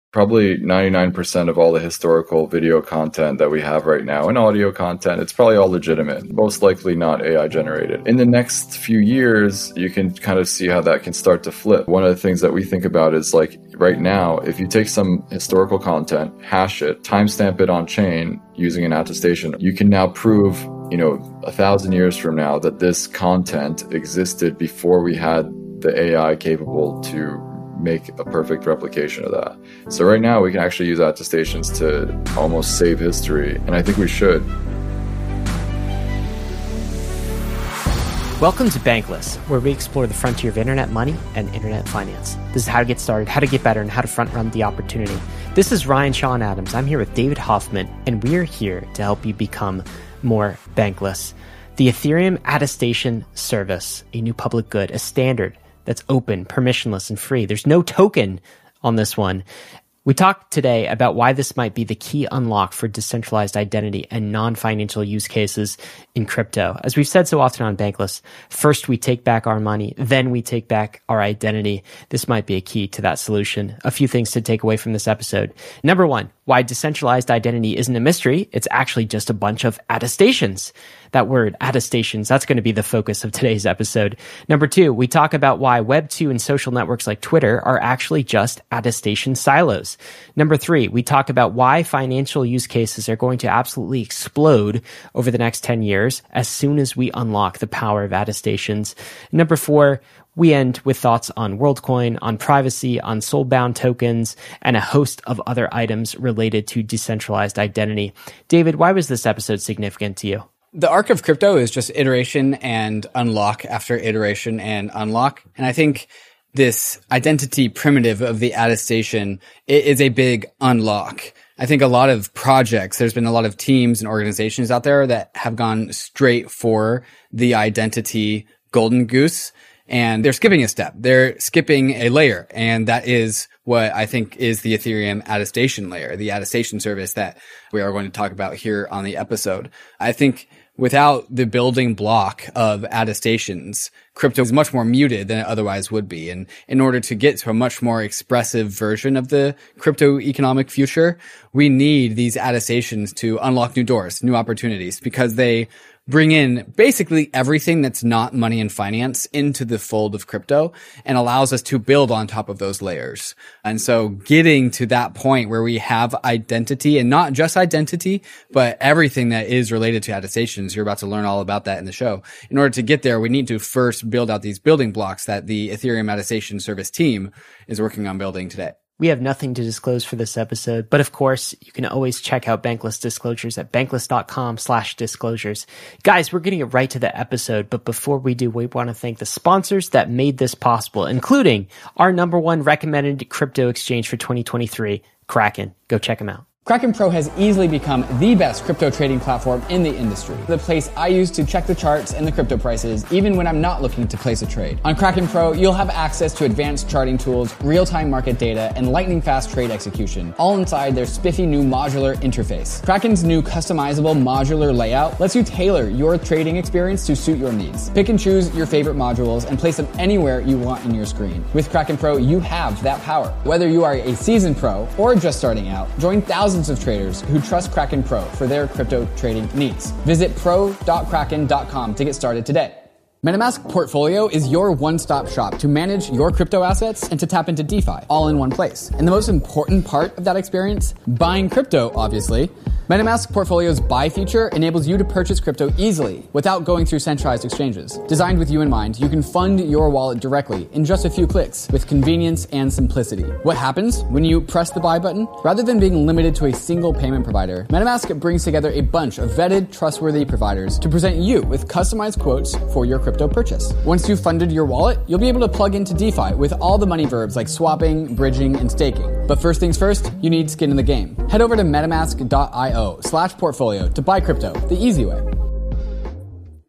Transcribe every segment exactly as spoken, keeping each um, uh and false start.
probably ninety-nine percent of all the historical video content that we have right now and audio content, it's probably all legitimate, most likely not A I generated. In the next few years, you can kind of see how that can start to flip. One of the things that we think about is like right now, if you take some historical content, hash it, timestamp it on chain using an attestation, you can now prove, you know, a thousand years from now that this content existed before we had the A I capable to make a perfect replication of that. So right now we can actually use attestations to almost save history, and I think we should. Welcome to Bankless, where we explore the frontier of internet money and internet finance. This is how to get started, how to get better, and how to front run the opportunity. This is Ryan Sean Adams. I'm here with David Hoffman, and we are here to help you become more bankless. The Ethereum attestation service, a new public good, a standard that's open, permissionless, and free. There's no token on this one. We talked today about why this might be the key unlock for decentralized identity and non-financial use cases in crypto. As we've said so often on Bankless, first we take back our money, then we take back our identity. This might be a key to that solution. A few things to take away from this episode. Number one, why decentralized identity isn't a mystery. It's actually just a bunch of attestations. That word, attestations, that's going to be the focus of today's episode. Number two, we talk about why Web two and social networks like Twitter are actually just attestation silos. Number three, we talk about why financial use cases are going to absolutely explode over the next ten years as soon as we unlock the power of attestations. Number four, we end with thoughts on WorldCoin, on privacy, on soulbound tokens, and a host of other items related to decentralized identity. David, why was this episode significant to you? The arc of crypto is just iteration and unlock after iteration and unlock. And I think this identity primitive of the attestation is a big unlock. I think a lot of projects, there's been a lot of teams and organizations out there that have gone straight for the identity golden goose, and they're skipping a step. They're skipping a layer, and that is what I think is the Ethereum attestation layer, the attestation service that we are going to talk about here on the episode. I think without the building block of attestations, crypto is much more muted than it otherwise would be. And in order to get to a much more expressive version of the crypto economic future, we need these attestations to unlock new doors, new opportunities, because they bring in basically everything that's not money and finance into the fold of crypto and allows us to build on top of those layers. And so getting to that point where we have identity, and not just identity, but everything that is related to attestations, you're about to learn all about that in the show. In order to get there, we need to first build out these building blocks that the Ethereum attestation service team is working on building today. We have nothing to disclose for this episode, but of course, you can always check out Bankless disclosures at bankless.com slash disclosures. Guys, we're getting it right to the episode, but before we do, we want to thank the sponsors that made this possible, including our number one recommended crypto exchange for twenty twenty-three, Kraken. Go check them out. Kraken Pro has easily become the best crypto trading platform in the industry. The place I use to check the charts and the crypto prices, even when I'm not looking to place a trade. On Kraken Pro, you'll have access to advanced charting tools, real-time market data, and lightning-fast trade execution, all inside their spiffy new modular interface. Kraken's new customizable modular layout lets you tailor your trading experience to suit your needs. Pick and choose your favorite modules and place them anywhere you want in your screen. With Kraken Pro, you have that power. Whether you are a seasoned pro or just starting out, join thousands of traders who trust Kraken Pro for their crypto trading needs. Visit pro dot kraken dot com to get started today. MetaMask Portfolio is your one-stop shop to manage your crypto assets and to tap into DeFi all in one place. And the most important part of that experience, buying crypto, obviously, MetaMask Portfolio's buy feature enables you to purchase crypto easily without going through centralized exchanges. Designed with you in mind, you can fund your wallet directly in just a few clicks with convenience and simplicity. What happens when you press the buy button? Rather than being limited to a single payment provider, MetaMask brings together a bunch of vetted, trustworthy providers to present you with customized quotes for your crypto purchase. Once you've funded your wallet, you'll be able to plug into DeFi with all the money verbs like swapping, bridging, and staking. But first things first, you need skin in the game. Head over to metamask dot io slash portfolio to buy crypto the easy way.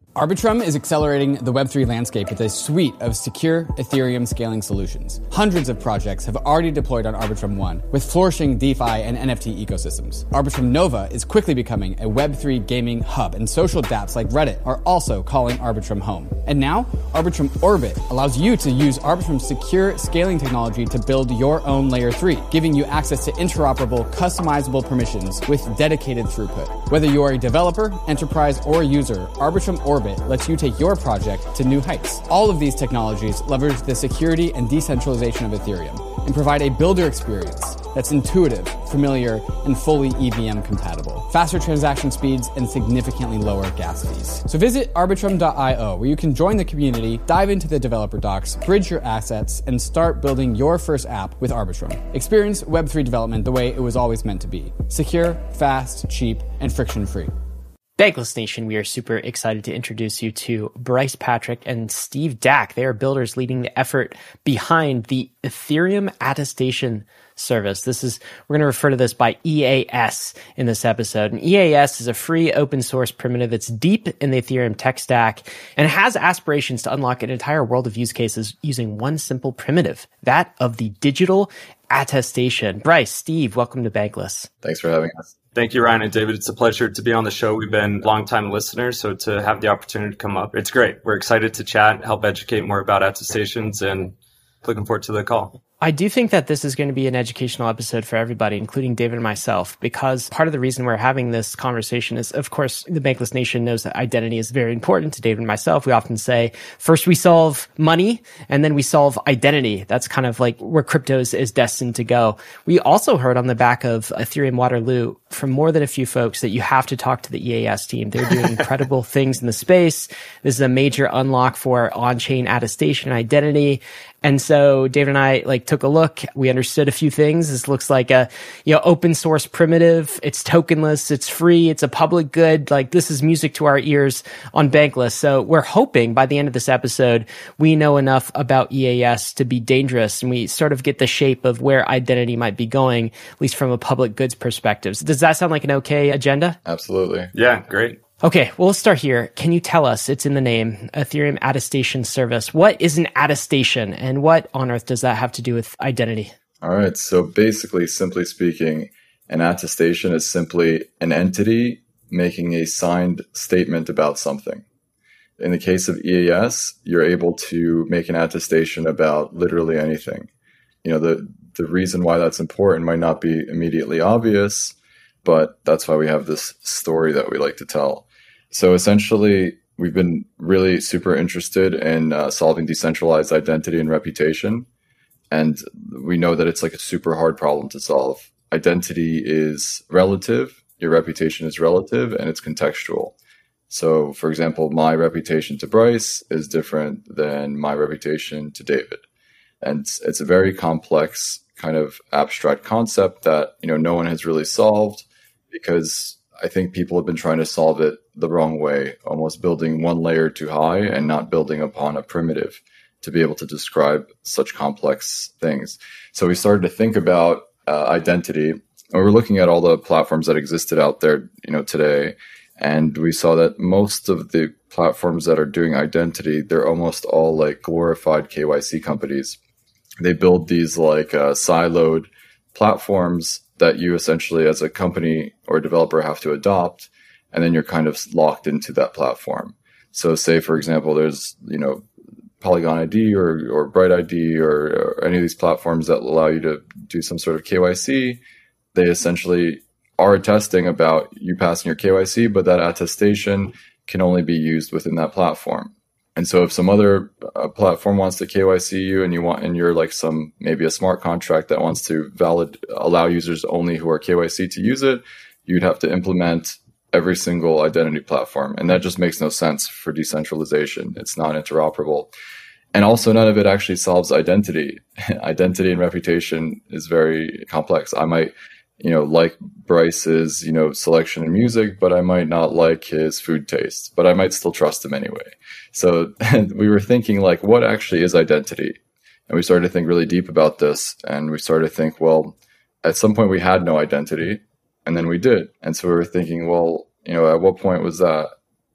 Arbitrum is accelerating the Web three landscape with a suite of secure Ethereum scaling solutions. Hundreds of projects have already deployed on Arbitrum One, with flourishing DeFi and N F T ecosystems. Arbitrum Nova is quickly becoming a Web three gaming hub, and social dApps like Reddit are also calling Arbitrum home. And now, Arbitrum Orbit allows you to use Arbitrum's secure scaling technology to build your own Layer three, giving you access to interoperable, customizable permissions with dedicated throughput. Whether you are a developer, enterprise, or user, Arbitrum Orbit lets you take your project to new heights. All of these technologies leverage the security and decentralization of Ethereum and provide a builder experience that's intuitive, familiar, and fully E V M compatible. Faster transaction speeds and significantly lower gas fees. So visit arbitrum dot io, where you can join the community, dive into the developer docs, bridge your assets, and start building your first app with Arbitrum. Experience Web three development the way it was always meant to be. Secure, fast, cheap, and friction-free. Bankless Nation, we are super excited to introduce you to Bryce Patrick and Steve Dack. They are builders leading the effort behind the Ethereum attestation service. This is, we're going to refer to this by E A S in this episode. And E A S is a free open source primitive that's deep in the Ethereum tech stack and has aspirations to unlock an entire world of use cases using one simple primitive, that of the digital attestation. Bryce, Steve, welcome to Bankless. Thanks for having us. Thank you, Ryan and David. It's a pleasure to be on the show. We've been longtime listeners, so to have the opportunity to come up, it's great. We're excited to chat, help educate more about attestations, and looking forward to the call. I do think that this is going to be an educational episode for everybody, including David and myself, because part of the reason we're having this conversation is, of course, the Bankless Nation knows that identity is very important to David and myself. We often say, first we solve money, and then we solve identity. That's kind of like where crypto is, is destined to go. We also heard on the back of Ethereum Waterloo from more than a few folks that you have to talk to the E A S team. They're doing incredible things in the space. This is a major unlock for on-chain attestation and identity. And so David and I like took a look. We understood a few things. This looks like a, you know, open source primitive. It's tokenless. It's free. It's a public good. Like, this is music to our ears on Bankless. So we're hoping by the end of this episode, we know enough about E A S to be dangerous, and we sort of get the shape of where identity might be going, at least from a public goods perspective. So does that sound like an okay agenda? Absolutely. Yeah, great. Okay, well, let's start here. Can you tell us, it's in the name, Ethereum Attestation Service. What is an attestation, and what on earth does that have to do with identity? All right. So basically, simply speaking, an attestation is simply an entity making a signed statement about something. In the case of E A S, you're able to make an attestation about literally anything. You know, the, the reason why that's important might not be immediately obvious, but that's why we have this story that we like to tell. So essentially, we've been really super interested in uh, solving decentralized identity and reputation. And we know that it's like a super hard problem to solve. Identity is relative, your reputation is relative, and it's contextual. So, for example, my reputation to Bryce is different than my reputation to David. And it's a very complex kind of abstract concept that, you know, no one has really solved, because I think people have been trying to solve it the wrong way, almost building one layer too high and not building upon a primitive to be able to describe such complex things. So we started to think about uh, identity, and we were looking at all the platforms that existed out there, you know, today. And we saw that most of the platforms that are doing identity, they're almost all like glorified K Y C companies. They build these like uh, siloed platforms that you essentially as a company or developer have to adopt, and then you're kind of locked into that platform. So say, for example, there's, you know, Polygon I D or, or Bright I D or, or any of these platforms that allow you to do some sort of K Y C. They essentially are attesting about you passing your K Y C, but that attestation can only be used within that platform. And so if some other uh, platform wants to K Y C you and you want, and you're like some, maybe a smart contract that wants to valid, allow users only who are K Y C to use it, you'd have to implement every single identity platform. And that just makes no sense for decentralization. It's not interoperable. And also none of it actually solves identity. Identity and reputation is very complex. I might, you know, like Bryce's, you know, selection in music, but I might not like his food taste, but I might still trust him anyway. So we were thinking like, what actually is identity? And we started to think really deep about this. And we started to think, well, at some point we had no identity, and then we did. And so we were thinking, well, you know, at what point was that?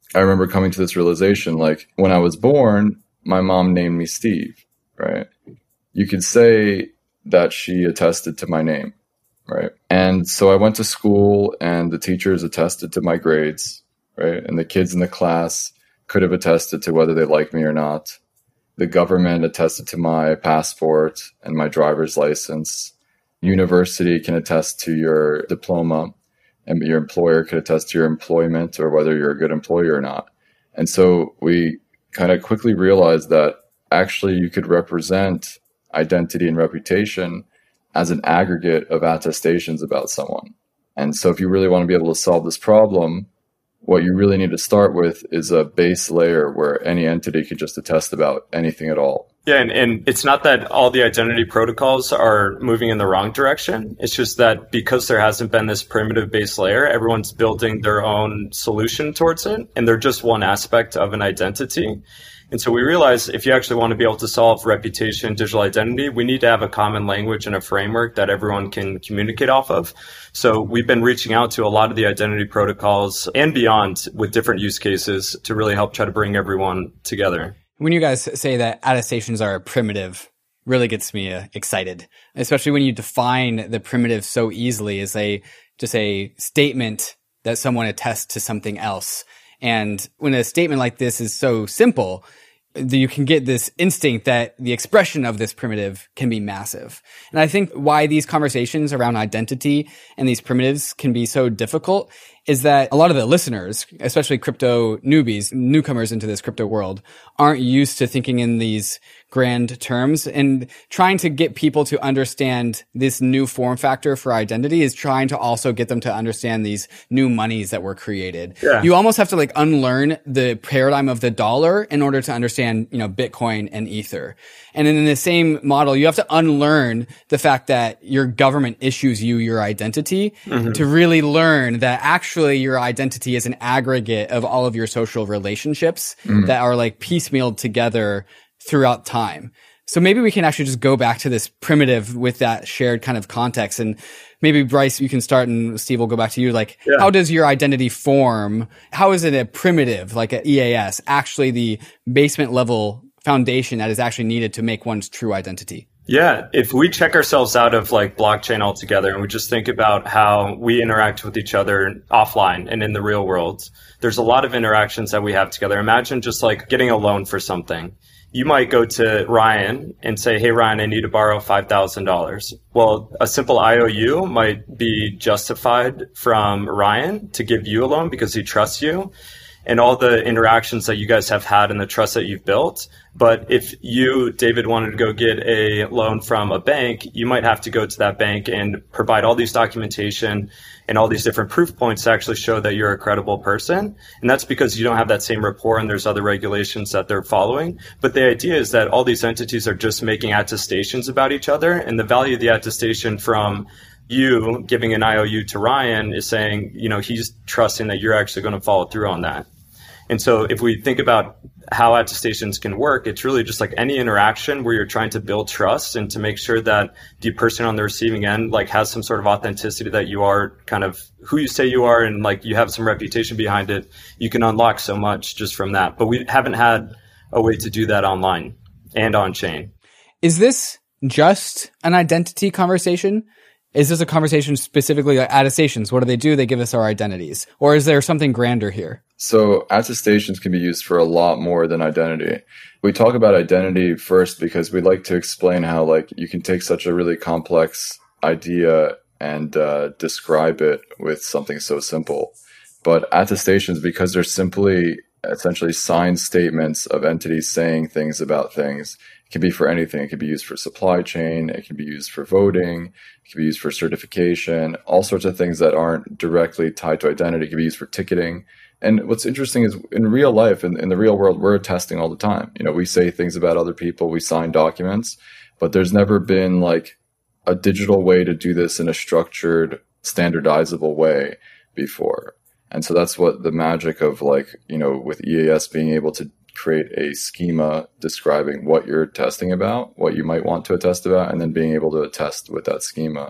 I remember coming to this realization, like when I was born, my mom named me Steve, right? You could say that she attested to my name, right? And so I went to school and the teachers attested to my grades, right? And the kids in the class could have attested to whether they liked me or not. The government attested to my passport and my driver's license. University can attest to your diploma, and your employer could attest to your employment or whether you're a good employee or not. And so we kind of quickly realized that actually you could represent identity and reputation as an aggregate of attestations about someone. And so if you really want to be able to solve this problem, what you really need to start with is a base layer where any entity could just attest about anything at all. Yeah, and, and it's not that all the identity protocols are moving in the wrong direction. It's just that because there hasn't been this primitive base layer, everyone's building their own solution towards it, and they're just one aspect of an identity. And so we realize if you actually want to be able to solve reputation, digital identity, we need to have a common language and a framework that everyone can communicate off of. So we've been reaching out to a lot of the identity protocols and beyond with different use cases to really help try to bring everyone together. When you guys say that attestations are primitive, really gets me uh, excited, especially when you define the primitive so easily as a just a statement that someone attests to something else. And when a statement like this is so simple, you can get this instinct that the expression of this primitive can be massive. And I think why these conversations around identity and these primitives can be so difficult is that a lot of the listeners, especially crypto newbies, newcomers into this crypto world, aren't used to thinking in these grand terms, and trying to get people to understand this new form factor for identity is trying to also get them to understand these new monies that were created. Yeah. You almost have to like unlearn the paradigm of the dollar in order to understand, you know, Bitcoin and Ether. And in the same model, you have to unlearn the fact that your government issues you your identity mm-hmm. to really learn that actually your identity is an aggregate of all of your social relationships mm-hmm. that are like piecemealed together throughout time. So maybe we can actually just go back to this primitive with that shared kind of context. And maybe Bryce, you can start, and Steve will go back to you. Like, yeah. How does your identity form? How is it a primitive, like an E A S, actually the basement level foundation that is actually needed to make one's true identity? Yeah, if we check ourselves out of like blockchain altogether and we just think about how we interact with each other offline and in the real world, there's a lot of interactions that we have together. Imagine just like getting a loan for something. You might go to Ryan and say, hey, Ryan, I need to borrow five thousand dollars. Well, a simple I O U might be justified from Ryan to give you a loan because he trusts you and all the interactions that you guys have had and the trust that you've built. But if you, David, wanted to go get a loan from a bank, you might have to go to that bank and provide all these documentation and all these different proof points to actually show that you're a credible person. And that's because you don't have that same rapport and there's other regulations that they're following. But the idea is that all these entities are just making attestations about each other. And the value of the attestation from you giving an I O U to Ryan is saying, you know, he's trusting that you're actually going to follow through on that. And so if we think about how attestations can work, it's really just like any interaction where you're trying to build trust and to make sure that the person on the receiving end like has some sort of authenticity, that you are kind of who you say you are and like you have some reputation behind it. You can unlock so much just from that. But we haven't had a way to do that online and on chain. Is this just an identity conversation? Is this a conversation specifically like attestations? What do they do? They give us our identities. Or is there something grander here? So attestations can be used for a lot more than identity. We talk about identity first because we like to explain how like you can take such a really complex idea and uh, describe it with something so simple. But attestations, because they're simply essentially signed statements of entities saying things about things, it can be for anything. It can be used for supply chain. It can be used for voting. It can be used for certification, all sorts of things that aren't directly tied to identity. It can be used for ticketing. And what's interesting is in real life, in, in the real world, we're attesting all the time. You know, we say things about other people, we sign documents, but there's never been like a digital way to do this in a structured, standardizable way before. And so that's what the magic of like, you know, with E A S being able to create a schema describing what you're testing about, what you might want to attest about, and then being able to attest with that schema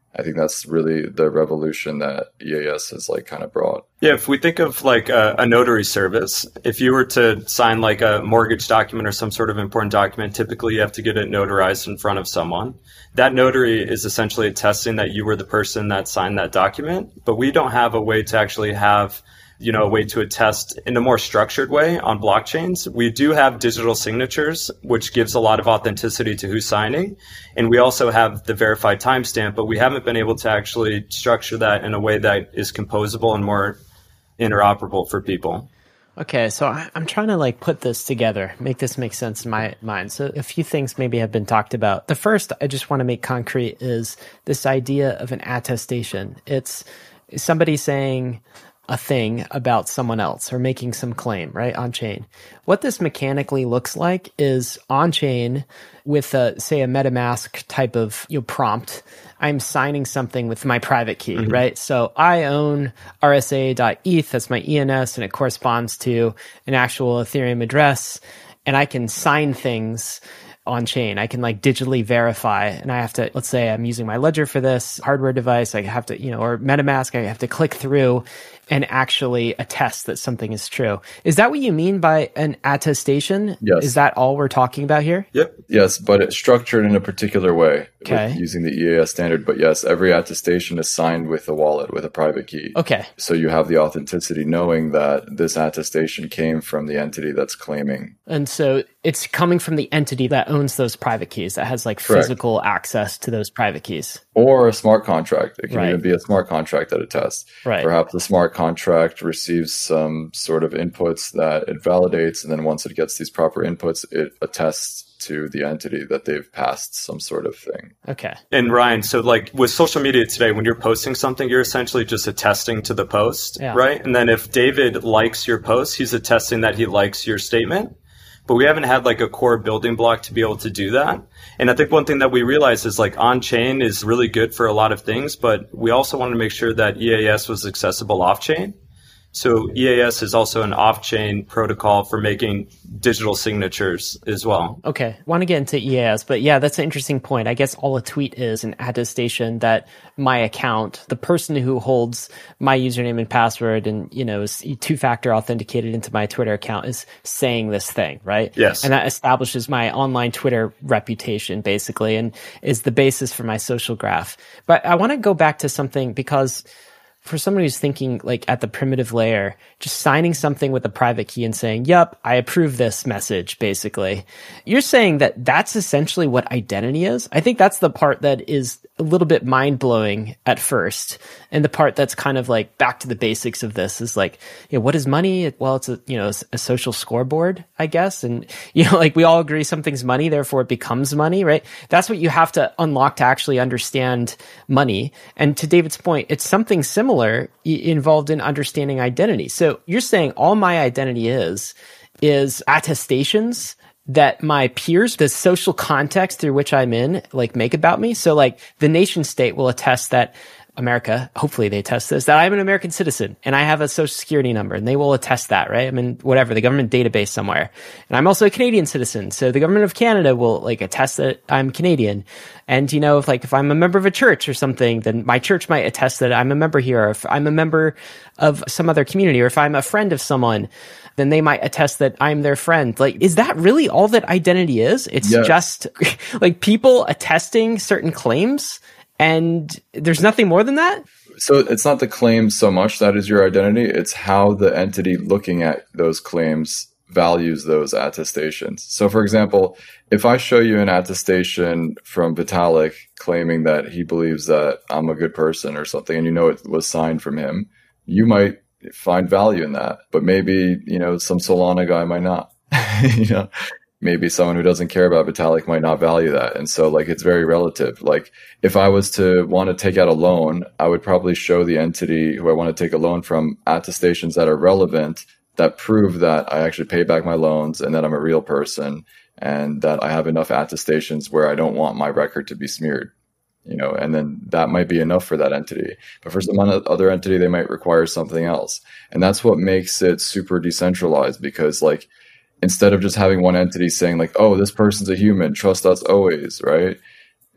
I think that's really the revolution that E A S has like kind of brought. Yeah, if we think of like a, a notary service, if you were to sign like a mortgage document or some sort of important document, typically you have to get it notarized in front of someone. That notary is essentially attesting that you were the person that signed that document, but we don't have a way to actually have you know, a way to attest in a more structured way on blockchains. We do have digital signatures, which gives a lot of authenticity to who's signing. And we also have the verified timestamp, but we haven't been able to actually structure that in a way that is composable and more interoperable for people. Okay, so I, I'm trying to like put this together, make this make sense in my mind. So a few things maybe have been talked about. The first I just want to make concrete is this idea of an attestation. It's somebody saying a thing about someone else or making some claim, right, on chain. What this mechanically looks like is on chain with a, say, a MetaMask type of you know, prompt. I'm signing something with my private key, mm-hmm. right? So I own R S A dot E T H, that's my E N S, and it corresponds to an actual Ethereum address. And I can sign things on chain. I can like digitally verify, and I have to, let's say I'm using my Ledger for this hardware device. I have to, you know, or MetaMask, I have to click through and actually attest that something is true. Is that what you mean by an attestation? Yes. Is that all we're talking about here? Yep. Yes, but it's structured in a particular way okay. with using the E A S standard. But yes, every attestation is signed with a wallet, with a private key. Okay. So you have the authenticity knowing that this attestation came from the entity that's claiming. And so it's coming from the entity that owns those private keys, that has like Correct. Physical access to those private keys. Or a smart contract. It can right. even be a smart contract that attests. Right. Perhaps the smart contract receives some sort of inputs that it validates, and then once it gets these proper inputs, it attests to the entity that they've passed some sort of thing. Okay. And Ryan, so like with social media today, when you're posting something, you're essentially just attesting to the post, yeah. right? And then if David likes your post, he's attesting that he likes your statement. But we haven't had like a core building block to be able to do that. And I think one thing that we realized is like on-chain is really good for a lot of things, but we also wanted to make sure that E A S was accessible off-chain. So E A S is also an off-chain protocol for making digital signatures as well. Okay. Want to get into E A S, but yeah, that's an interesting point. I guess all a tweet is an attestation that my account, the person who holds my username and password and, you know, is two-factor authenticated into my Twitter account is saying this thing, right? Yes. And that establishes my online Twitter reputation, basically, and is the basis for my social graph. But I want to go back to something because for someone who's thinking like at the primitive layer, just signing something with a private key and saying, yep, I approve this message, basically. You're saying that that's essentially what identity is? I think that's the part that is a little bit mind-blowing at first. And the part that's kind of like back to the basics of this is like, you know, what is money? Well, it's a, you know, a social scoreboard, I guess. And, you know, like we all agree something's money, therefore it becomes money, right? That's what you have to unlock to actually understand money. And to David's point, it's something similar involved in understanding identity. So you're saying all my identity is, is attestations that my peers, the social context through which I'm in, like make about me. So like the nation state will attest that America, hopefully they attest this, that I'm an American citizen and I have a social security number and they will attest that, right? I'm in whatever, the government database somewhere. And I'm also a Canadian citizen. So the government of Canada will like attest that I'm Canadian. And, you know, if like, if I'm a member of a church or something, then my church might attest that I'm a member here. Or if I'm a member of some other community, or if I'm a friend of someone, then they might attest that I'm their friend. Like, is that really all that identity is? It's yes. just like people attesting certain claims? And there's nothing more than that? So it's not the claim so much that is your identity. It's how the entity looking at those claims values those attestations. So for example, if I show you an attestation from Vitalik claiming that he believes that I'm a good person or something, and you know it was signed from him, you might find value in that. But maybe, you know, some Solana guy might not. you know, maybe someone who doesn't care about Vitalik might not value that. And so like it's very relative. Like if I was to want to take out a loan, I would probably show the entity who I want to take a loan from attestations that are relevant, that prove that I actually pay back my loans and that I'm a real person and that I have enough attestations where I don't want my record to be smeared. You know, and then that might be enough for that entity. But for some other entity, they might require something else. And that's what makes it super decentralized, because like, instead of just having one entity saying like, oh, this person's a human, trust us always, right?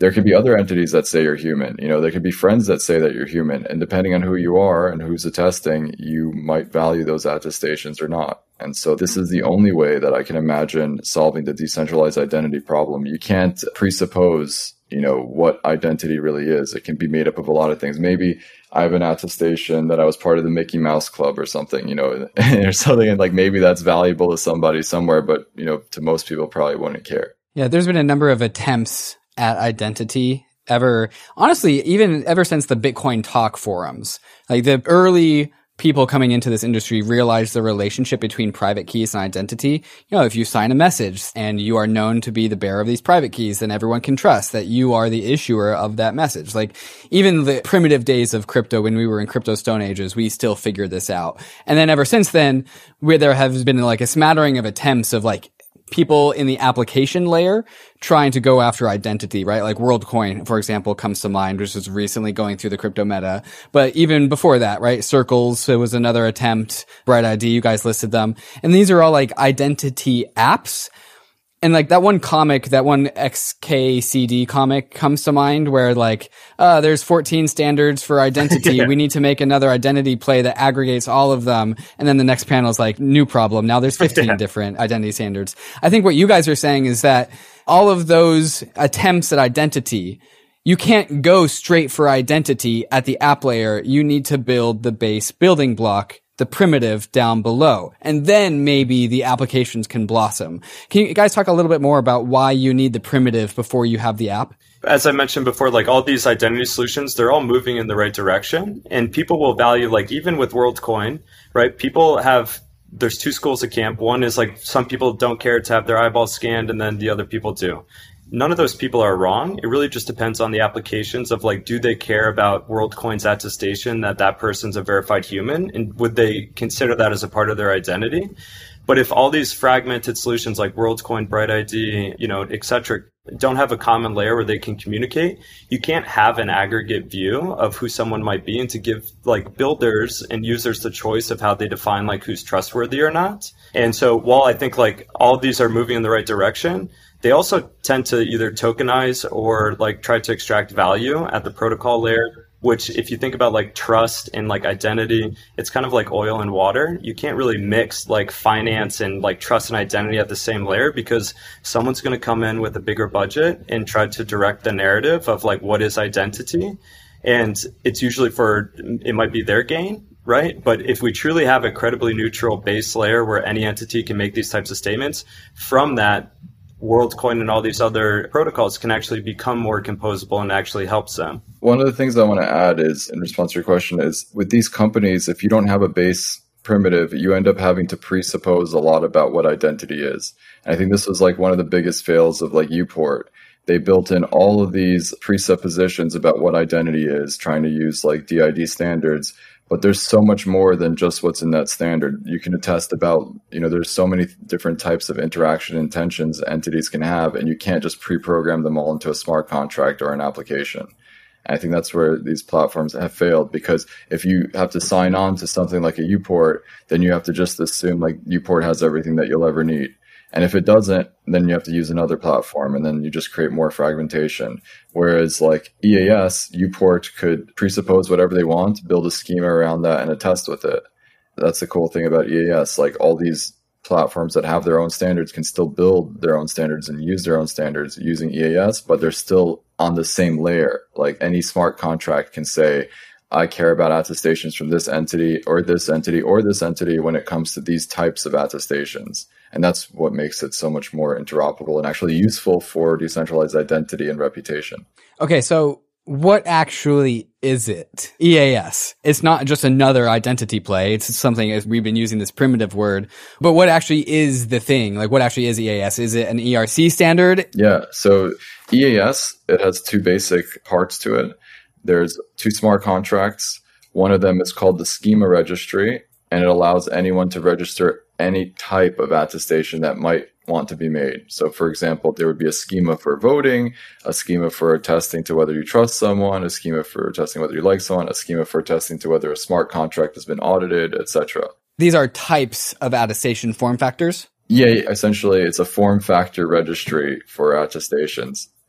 There could be other entities that say you're human. You know, there could be friends that say that you're human. And depending on who you are and who's attesting, you might value those attestations or not. And so this is the only way that I can imagine solving the decentralized identity problem. You can't presuppose, you know, what identity really is. It can be made up of a lot of things. Maybe I have an attestation that I was part of the Mickey Mouse Club or something, you know, or something. And like, maybe that's valuable to somebody somewhere, but, you know, to most people probably wouldn't care. Yeah, there's been a number of attempts at identity ever, honestly, even ever since the Bitcoin Talk forums. Like the early people coming into this industry realized the relationship between private keys and identity. You know, if you sign a message and you are known to be the bearer of these private keys, then everyone can trust that you are the issuer of that message. Like even the primitive days of crypto, when we were in crypto stone ages, we still figured this out. And then ever since then, where there has been like a smattering of attempts of like people in the application layer trying to go after identity, right? Like WorldCoin, for example, comes to mind, which is recently going through the crypto meta. But even before that, right? Circles, it was another attempt. Bright I D, you guys listed them. And these are all like identity apps. And like that one comic, that one X K C D comic comes to mind where like, uh, there's fourteen standards for identity. Yeah. We need to make another identity play that aggregates all of them. And then the next panel is like, new problem. Now there's fifteen yeah. different identity standards. I think what you guys are saying is that all of those attempts at identity, you can't go straight for identity at the app layer. You need to build the base building block, the primitive down below, and then maybe the applications can blossom. Can you guys talk a little bit more about why you need the primitive before you have the app? As I mentioned before, like all these identity solutions, they're all moving in the right direction, and people will value, like even with WorldCoin, right? People have, there's two schools of camp. One is like some people don't care to have their eyeballs scanned, and then the other people do. None of those people are wrong. It really just depends on the applications of like, do they care about WorldCoin's attestation that that person's a verified human? And would they consider that as a part of their identity? But if all these fragmented solutions like WorldCoin, Bright I D, you know, et cetera, don't have a common layer where they can communicate, you can't have an aggregate view of who someone might be and to give like builders and users the choice of how they define like who's trustworthy or not. And so while I think like all of these are moving in the right direction, they also tend to either tokenize or like try to extract value at the protocol layer, which if you think about like trust and like identity, it's kind of like oil and water. You can't really mix like finance and like trust and identity at the same layer because someone's going to come in with a bigger budget and try to direct the narrative of like what is identity. And it's usually for, it might be their gain, right? But if we truly have a credibly neutral base layer where any entity can make these types of statements, from that, WorldCoin and all these other protocols can actually become more composable and actually helps them. One of the things I want to add is, in response to your question, is with these companies, if you don't have a base primitive, you end up having to presuppose a lot about what identity is. And I think this was like one of the biggest fails of like Uport. They built in all of these presuppositions about what identity is, trying to use like D I D standards. But there's so much more than just what's in that standard. You can attest about, you know, there's so many different types of interaction intentions entities can have, and you can't just pre-program them all into a smart contract or an application. And I think that's where these platforms have failed, because if you have to sign on to something like a Uport, then you have to just assume like Uport has everything that you'll ever need. And if it doesn't, then you have to use another platform, and then you just create more fragmentation. Whereas like E A S, Uport could presuppose whatever they want, build a schema around that, and attest with it. That's the cool thing about E A S. Like all these platforms that have their own standards can still build their own standards and use their own standards using E A S, but they're still on the same layer. Like any smart contract can say, I care about attestations from this entity or this entity or this entity when it comes to these types of attestations. And that's what makes it so much more interoperable and actually useful for decentralized identity and reputation. Okay, so what actually is it? E A S. It's not just another identity play. It's something, as we've been using this primitive word, but what actually is the thing? Like what actually is E A S? Is it an E R C standard? Yeah, so E A S, it has two basic parts to it. There's two smart contracts. One of them is called the schema registry, and it allows anyone to register any type of attestation that might want to be made. So for example, there would be a schema for voting, a schema for attesting to whether you trust someone, a schema for attesting whether you like someone, a schema for attesting to whether a smart contract has been audited, et cetera. These are types of attestation form factors? Yeah, essentially it's a form factor registry for attestations.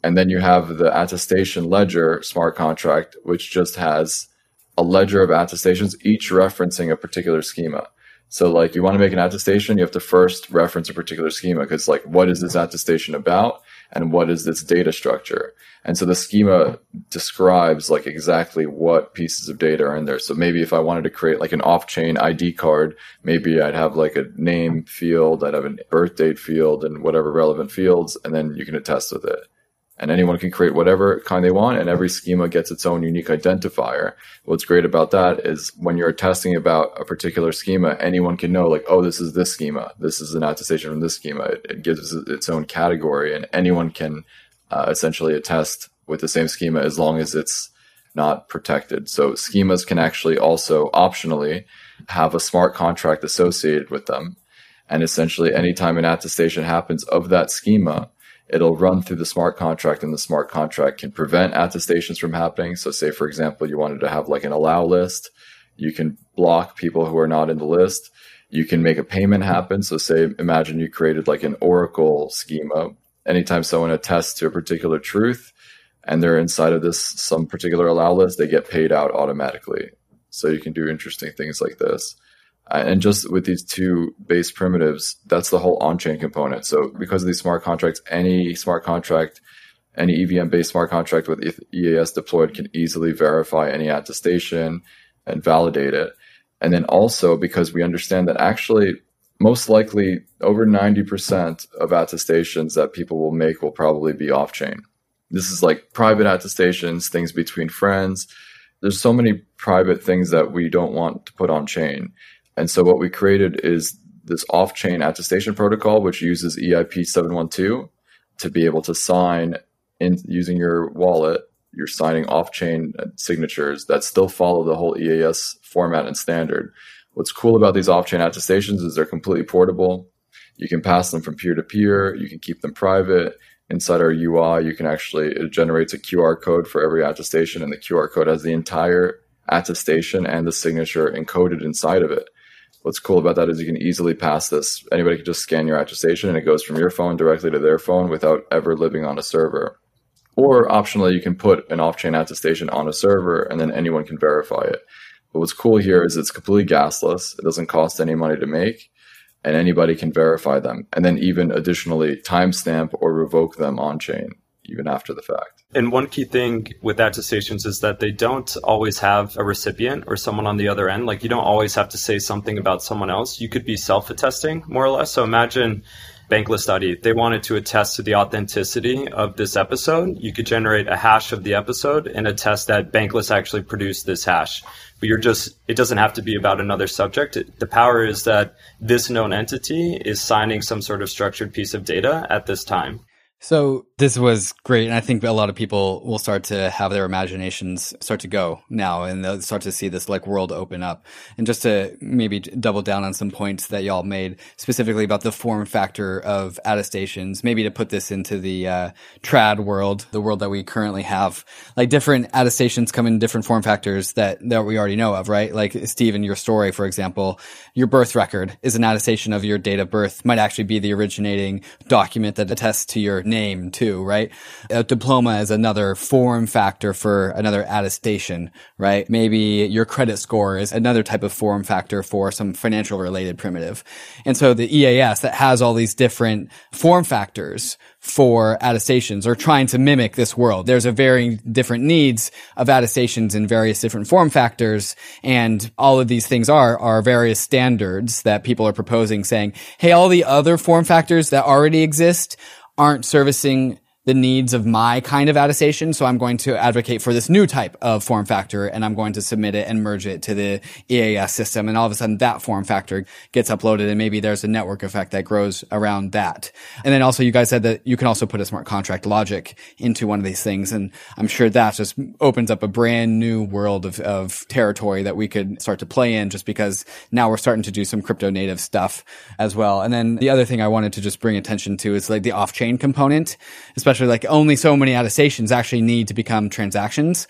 And then you have the attestation ledger smart contract, which just has a ledger of attestations, each referencing a particular schema. So like you want to make an attestation, you have to first reference a particular schema because like what is this attestation about and what is this data structure? And so the schema describes like exactly what pieces of data are in there. So maybe if I wanted to create like an off-chain I D card, maybe I'd have like a name field, I'd have a birth date field and whatever relevant fields, and then you can attest with it. And anyone can create whatever kind they want, and every schema gets its own unique identifier. What's great about that is when you're attesting about a particular schema, anyone can know like, oh, this is this schema. This is an attestation from this schema. It, it gives its own category, and anyone can uh, essentially attest with the same schema as long as it's not protected. So schemas can actually also optionally have a smart contract associated with them. And essentially anytime an attestation happens of that schema, it'll run through the smart contract, and the smart contract can prevent attestations from happening. So say, for example, you wanted to have like an allow list. You can block people who are not in the list. You can make a payment happen. So say, imagine you created like an Oracle schema. Anytime someone attests to a particular truth and they're inside of this, some particular allow list, they get paid out automatically. So you can do interesting things like this. And just with these two base primitives, that's the whole on-chain component. So because of these smart contracts, any smart contract, any E V M-based smart contract with E A S deployed can easily verify any attestation and validate it. And then also because we understand that actually most likely over ninety percent of attestations that people will make will probably be off-chain. This is like private attestations, things between friends. There's so many private things that we don't want to put on-chain. And so what we created is this off-chain attestation protocol, which uses E I P seven one two to be able to sign in using your wallet. You're signing off-chain signatures that still follow the whole E A S format and standard. What's cool about these off-chain attestations is they're completely portable. You can pass them from peer to peer. You can keep them private. Inside our U I, you can actually, it generates a Q R code for every attestation, and the Q R code has the entire attestation and the signature encoded inside of it. What's cool about that is you can easily pass this. Anybody can just scan your attestation and it goes from your phone directly to their phone without ever living on a server. Or optionally, you can put an off-chain attestation on a server and then anyone can verify it. But what's cool here is it's completely gasless. It doesn't cost any money to make, and anybody can verify them. And then even additionally timestamp or revoke them on-chain, even after the fact. And one key thing with attestations is that they don't always have a recipient or someone on the other end. Like you don't always have to say something about someone else. You could be self-attesting more or less. So imagine Bankless dot E T H. They wanted to attest to the authenticity of this episode. You could generate a hash of the episode and attest that Bankless actually produced this hash. But you're just, it doesn't have to be about another subject. It, the power is that this known entity is signing some sort of structured piece of data at this time. So this was great. And I think a lot of people will start to have their imaginations start to go now, and they'll start to see this like world open up. And just to maybe double down on some points that y'all made specifically about the form factor of attestations, maybe to put this into the uh, trad world, the world that we currently have, like different attestations come in different form factors that, that we already know of, right? Like Steve, in your story, for example, your birth record is an attestation of your date of birth, might actually be the originating document that attests to your name too, right? A diploma is another form factor for another attestation, right? Maybe your credit score is another type of form factor for some financial related primitive. And so the E A S that has all these different form factors for attestations or trying to mimic this world. There's a varying different needs of attestations in various different form factors. And all of these things are, are various standards that people are proposing saying, hey, all the other form factors that already exist aren't servicing the needs of my kind of attestation. So I'm going to advocate for this new type of form factor, and I'm going to submit it and merge it to the E A S system. And all of a sudden that form factor gets uploaded, and maybe there's a network effect that grows around that. And then also you guys said that you can also put a smart contract logic into one of these things. And I'm sure that just opens up a brand new world of, of territory that we could start to play in, just because now we're starting to do some crypto native stuff as well. And then the other thing I wanted to just bring attention to is like the off-chain component, especially Especially like only so many attestations actually need to become transactions.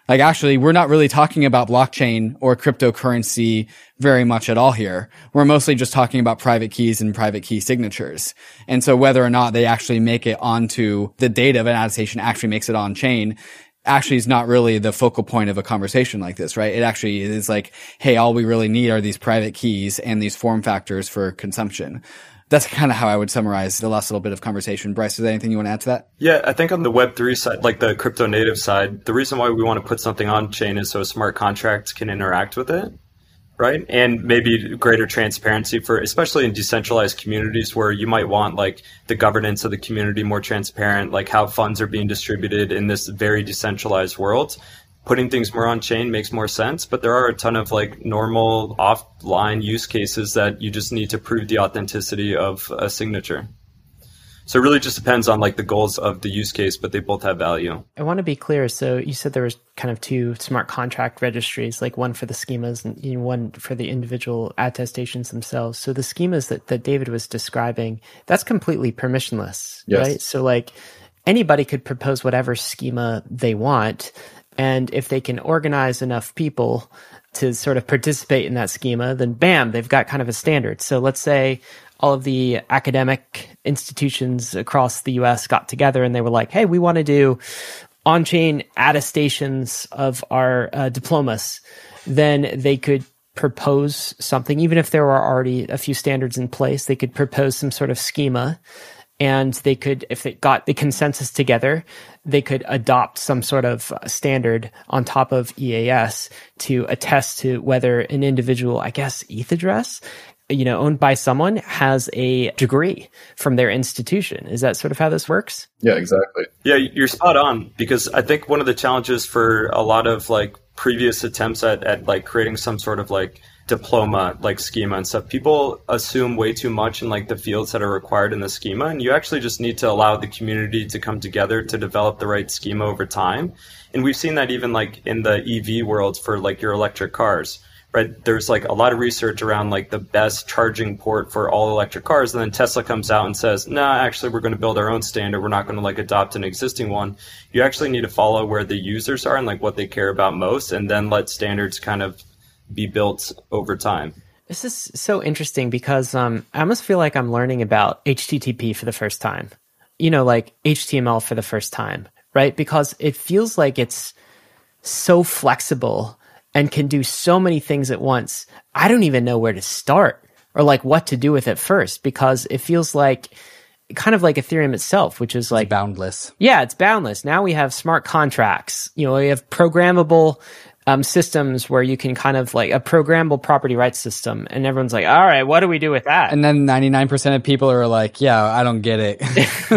Like actually, we're not really talking about blockchain or cryptocurrency very much at all here. We're mostly just talking about private keys and private key signatures. And so whether or not they actually make it onto the data of an attestation actually makes it on chain actually is not really the focal point of a conversation like this, right? It actually is like, hey, all we really need are these private keys and these form factors for consumption. That's kind of how I would summarize the last little bit of conversation. Bryce, is there anything you want to add to that? Yeah, I think on the Web three side, like the crypto native side, the reason why we want to put something on chain is so smart contracts can interact with it, right? And maybe greater transparency for, especially in decentralized communities where you might want like the governance of the community more transparent, like how funds are being distributed in this very decentralized world. Putting things more on chain makes more sense, but there are a ton of like normal offline use cases that you just need to prove the authenticity of a signature. So it really just depends on like the goals of the use case, but they both have value. I want to be clear. So you said there was kind of two smart contract registries, like one for the schemas and you know, one for the individual attestations themselves. So the schemas that, that David was describing, that's completely permissionless, yes. right? So like anybody could propose whatever schema they want. And if they can organize enough people to sort of participate in that schema, then bam, they've got kind of a standard. So let's say all of the academic institutions across the U S got together and they were like, hey, we want to do on-chain attestations of our uh, diplomas. Then they could propose something, even if there were already a few standards in place, they could propose some sort of schema. And they could, if they got the consensus together, they could adopt some sort of standard on top of E A S to attest to whether an individual, I guess, E T H address, you know, owned by someone has a degree from their institution. Is that sort of how this works? Yeah, exactly. Yeah, you're spot on, because I think one of the challenges for a lot of like previous attempts at, at like creating some sort of like diploma like schema and stuff, people assume way too much in like the fields that are required in the schema, and you actually just need to allow the community to come together to develop the right schema over time. And we've seen that even like in the E V world for like your electric cars, right? There's like a lot of research around like the best charging port for all electric cars, and then Tesla comes out and says, no, nah, actually we're going to build our own standard, we're not going to like adopt an existing one. You actually need to follow where the users are and like what they care about most, and then let standards kind of be built over time. This is so interesting because um, I almost feel like I'm learning about H T T P for the first time, you know, like H T M L for the first time, right? Because it feels like it's so flexible and can do so many things at once. I don't even know where to start or like what to do with it first, because it feels like kind of like Ethereum itself, which is like it's boundless. Yeah, it's boundless. Now we have smart contracts. You know, we have programmable Um, systems where you can kind of like a programmable property rights system, and everyone's like, all right, what do we do with that? And then ninety-nine percent of people are like, yeah, I don't get it.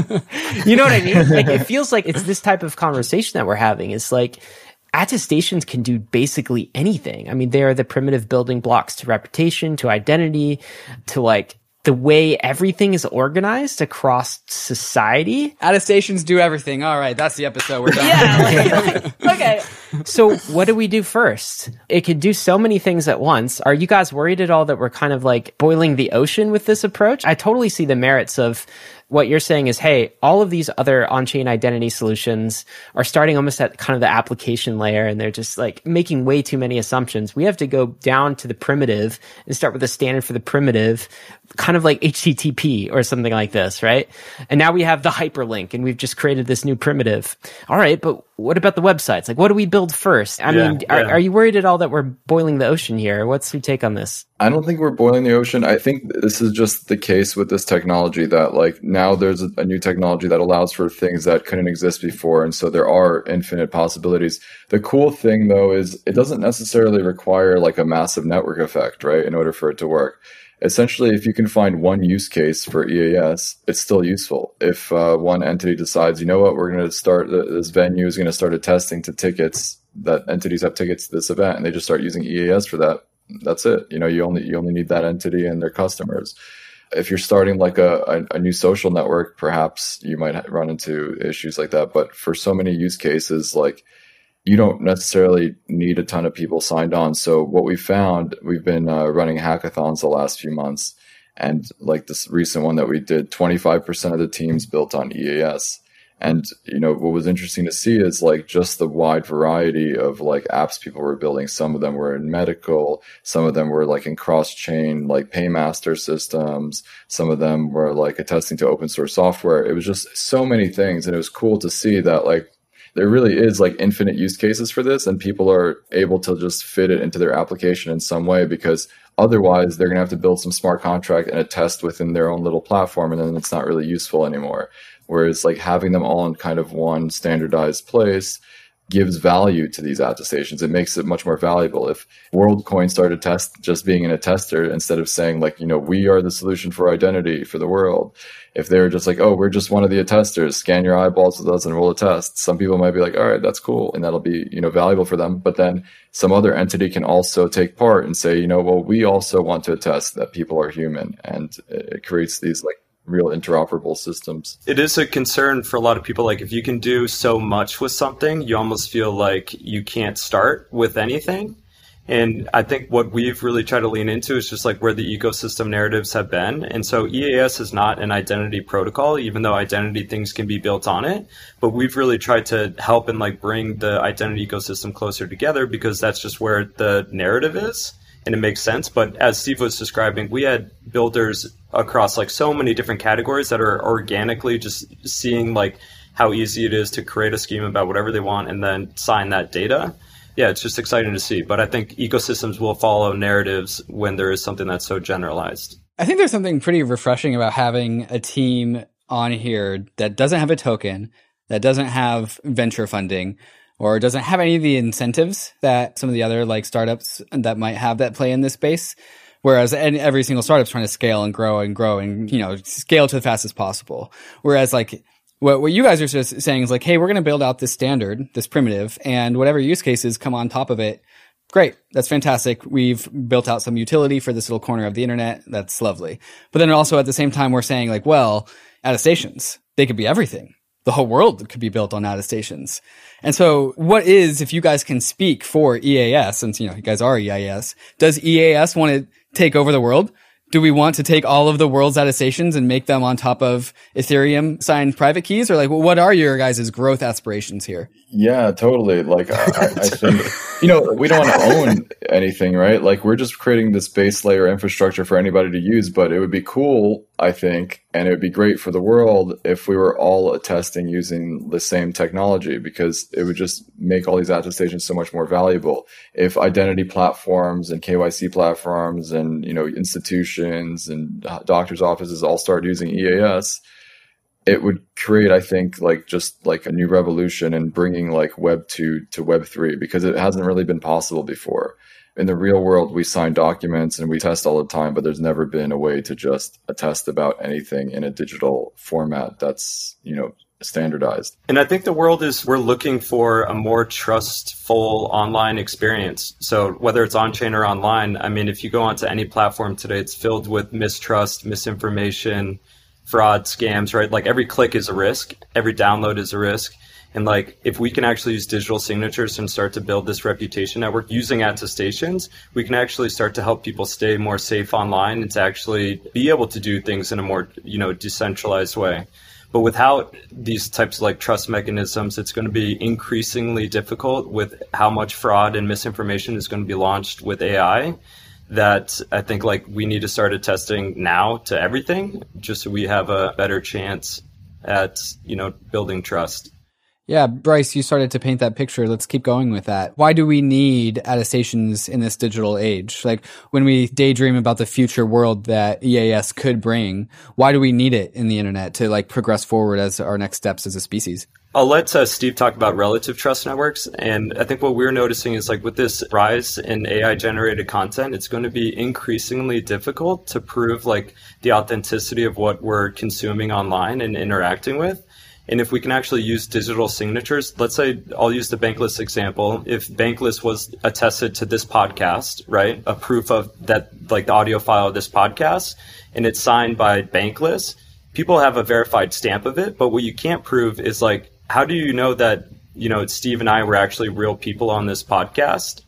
You know what I mean? Like, it feels like it's this type of conversation that we're having. It's like attestations can do basically anything. I mean, they are the primitive building blocks to reputation, to identity, to like the way everything is organized across society. Attestations do everything. All right, that's the episode. We're done. Yeah. Like, like, okay. So what do we do first? It could do so many things at once. Are you guys worried at all that we're kind of like boiling the ocean with this approach? I totally see the merits of what you're saying is, hey, all of these other on-chain identity solutions are starting almost at kind of the application layer, and they're just like making way too many assumptions. We have to go down to the primitive and start with a standard for the primitive, kind of like H T T P or something like this, right? And now we have the hyperlink, and we've just created this new primitive. All right, but what about the websites? Like, what do we build first? I yeah, mean, are, yeah. are you worried at all that we're boiling the ocean here? What's your take on this? I don't think we're boiling the ocean. I think this is just the case with this technology that like now there's a, a new technology that allows for things that couldn't exist before. And so there are infinite possibilities. The cool thing though is it doesn't necessarily require like a massive network effect, right? In order for it to work. Essentially, if you can find one use case for E A S, it's still useful. If uh, one entity decides, you know what, we're going to start, this venue is going to start attesting to tickets, that entities have tickets to this event, and they just start using E A S for that, that's it. You know, you only you only need that entity and their customers. If you're starting like a, a, a new social network, perhaps you might run into issues like that. But for so many use cases, like you don't necessarily need a ton of people signed on. So what we found, we've been uh, running hackathons the last few months, and like this recent one that we did, twenty-five percent of the teams built on E A S. And, you know, what was interesting to see is like just the wide variety of like apps people were building. Some of them were in medical. Some of them were like in cross-chain, like paymaster systems. Some of them were like attesting to open source software. It was just so many things. And it was cool to see that like there really is like infinite use cases for this, and people are able to just fit it into their application in some way, because otherwise they're going to have to build some smart contract and attest within their own little platform, and then it's not really useful anymore. Whereas like having them all in kind of one standardized place gives value to these attestations. It makes it much more valuable. If WorldCoin started test just being an attester instead of saying like, you know, we are the solution for identity for the world. If they're just like, oh, we're just one of the attesters, scan your eyeballs with us and we'll attest. Some people might be like, all right, that's cool. And that'll be, you know, valuable for them. But then some other entity can also take part and say, you know, well, we also want to attest that people are human. And it creates these like real interoperable systems. It is a concern for a lot of people. Like if you can do so much with something, you almost feel like you can't start with anything. And I think what we've really tried to lean into is just like where the ecosystem narratives have been. And so E A S is not an identity protocol, even though identity things can be built on it. But we've really tried to help and like bring the identity ecosystem closer together, because that's just where the narrative is. And it makes sense. But as Steve was describing, we had builders across like so many different categories that are organically just seeing like how easy it is to create a scheme about whatever they want and then sign that data. Yeah, it's just exciting to see. But I think ecosystems will follow narratives when there is something that's so generalized. I think there's something pretty refreshing about having a team on here that doesn't have a token, that doesn't have venture funding, or doesn't have any of the incentives that some of the other like startups that might have that play in this space. Whereas every single startup's trying to scale and grow and grow and, you know, scale to the fastest possible. Whereas like what, what you guys are just saying is like, hey, we're going to build out this standard, this primitive, and whatever use cases come on top of it. Great. That's fantastic. We've built out some utility for this little corner of the internet. That's lovely. But then also at the same time, we're saying like, well, attestations, they could be everything. The whole world could be built on attestations. And so what is, if you guys can speak for E A S, since, you know, you guys are E A S, does E A S want to take over the world? Do we want to take all of the world's attestations and make them on top of Ethereum signed private keys? Or like, what are your guys' growth aspirations here? Yeah, totally. Like, I, I think, you know, we don't want to own anything, right? Like, we're just creating this base layer infrastructure for anybody to use, but it would be cool, I think, and it would be great for the world if we were all attesting using the same technology, because it would just make all these attestations so much more valuable. If identity platforms and K Y C platforms and, you know, institutions and doctors' offices all start using E A S, it would create, I think, like just like a new revolution in bringing like Web two to Web three, because it hasn't really been possible before. In the real world, we sign documents and we test all the time, but there's never been a way to just attest about anything in a digital format that's, you know, standardized. And I think the world is, we're looking for a more trustful online experience. So whether it's on-chain or online, I mean, if you go onto any platform today, it's filled with mistrust, misinformation, fraud, scams, right? Like every click is a risk. Every download is a risk. And like, if we can actually use digital signatures and start to build this reputation network using attestations, we can actually start to help people stay more safe online and to actually be able to do things in a more, you know, decentralized way. But without these types of like trust mechanisms, it's going to be increasingly difficult with how much fraud and misinformation is going to be launched with A I, that I think like we need to start attesting now to everything, just so we have a better chance at, you know, building trust. Yeah, Bryce, you started to paint that picture. Let's keep going with that. Why do we need attestations in this digital age? Like when we daydream about the future world that E A S could bring, why do we need it in the internet to like progress forward as our next steps as a species? I'll let uh, Steve talk about relative trust networks. And I think what we're noticing is like with this rise in A I generated content, it's going to be increasingly difficult to prove like the authenticity of what we're consuming online and interacting with. And if we can actually use digital signatures, let's say I'll use the Bankless example. If Bankless was attested to this podcast, right, a proof of that, like the audio file of this podcast, and it's signed by Bankless, people have a verified stamp of it. But what you can't prove is like, how do you know that, you know, Steve and I were actually real people on this podcast?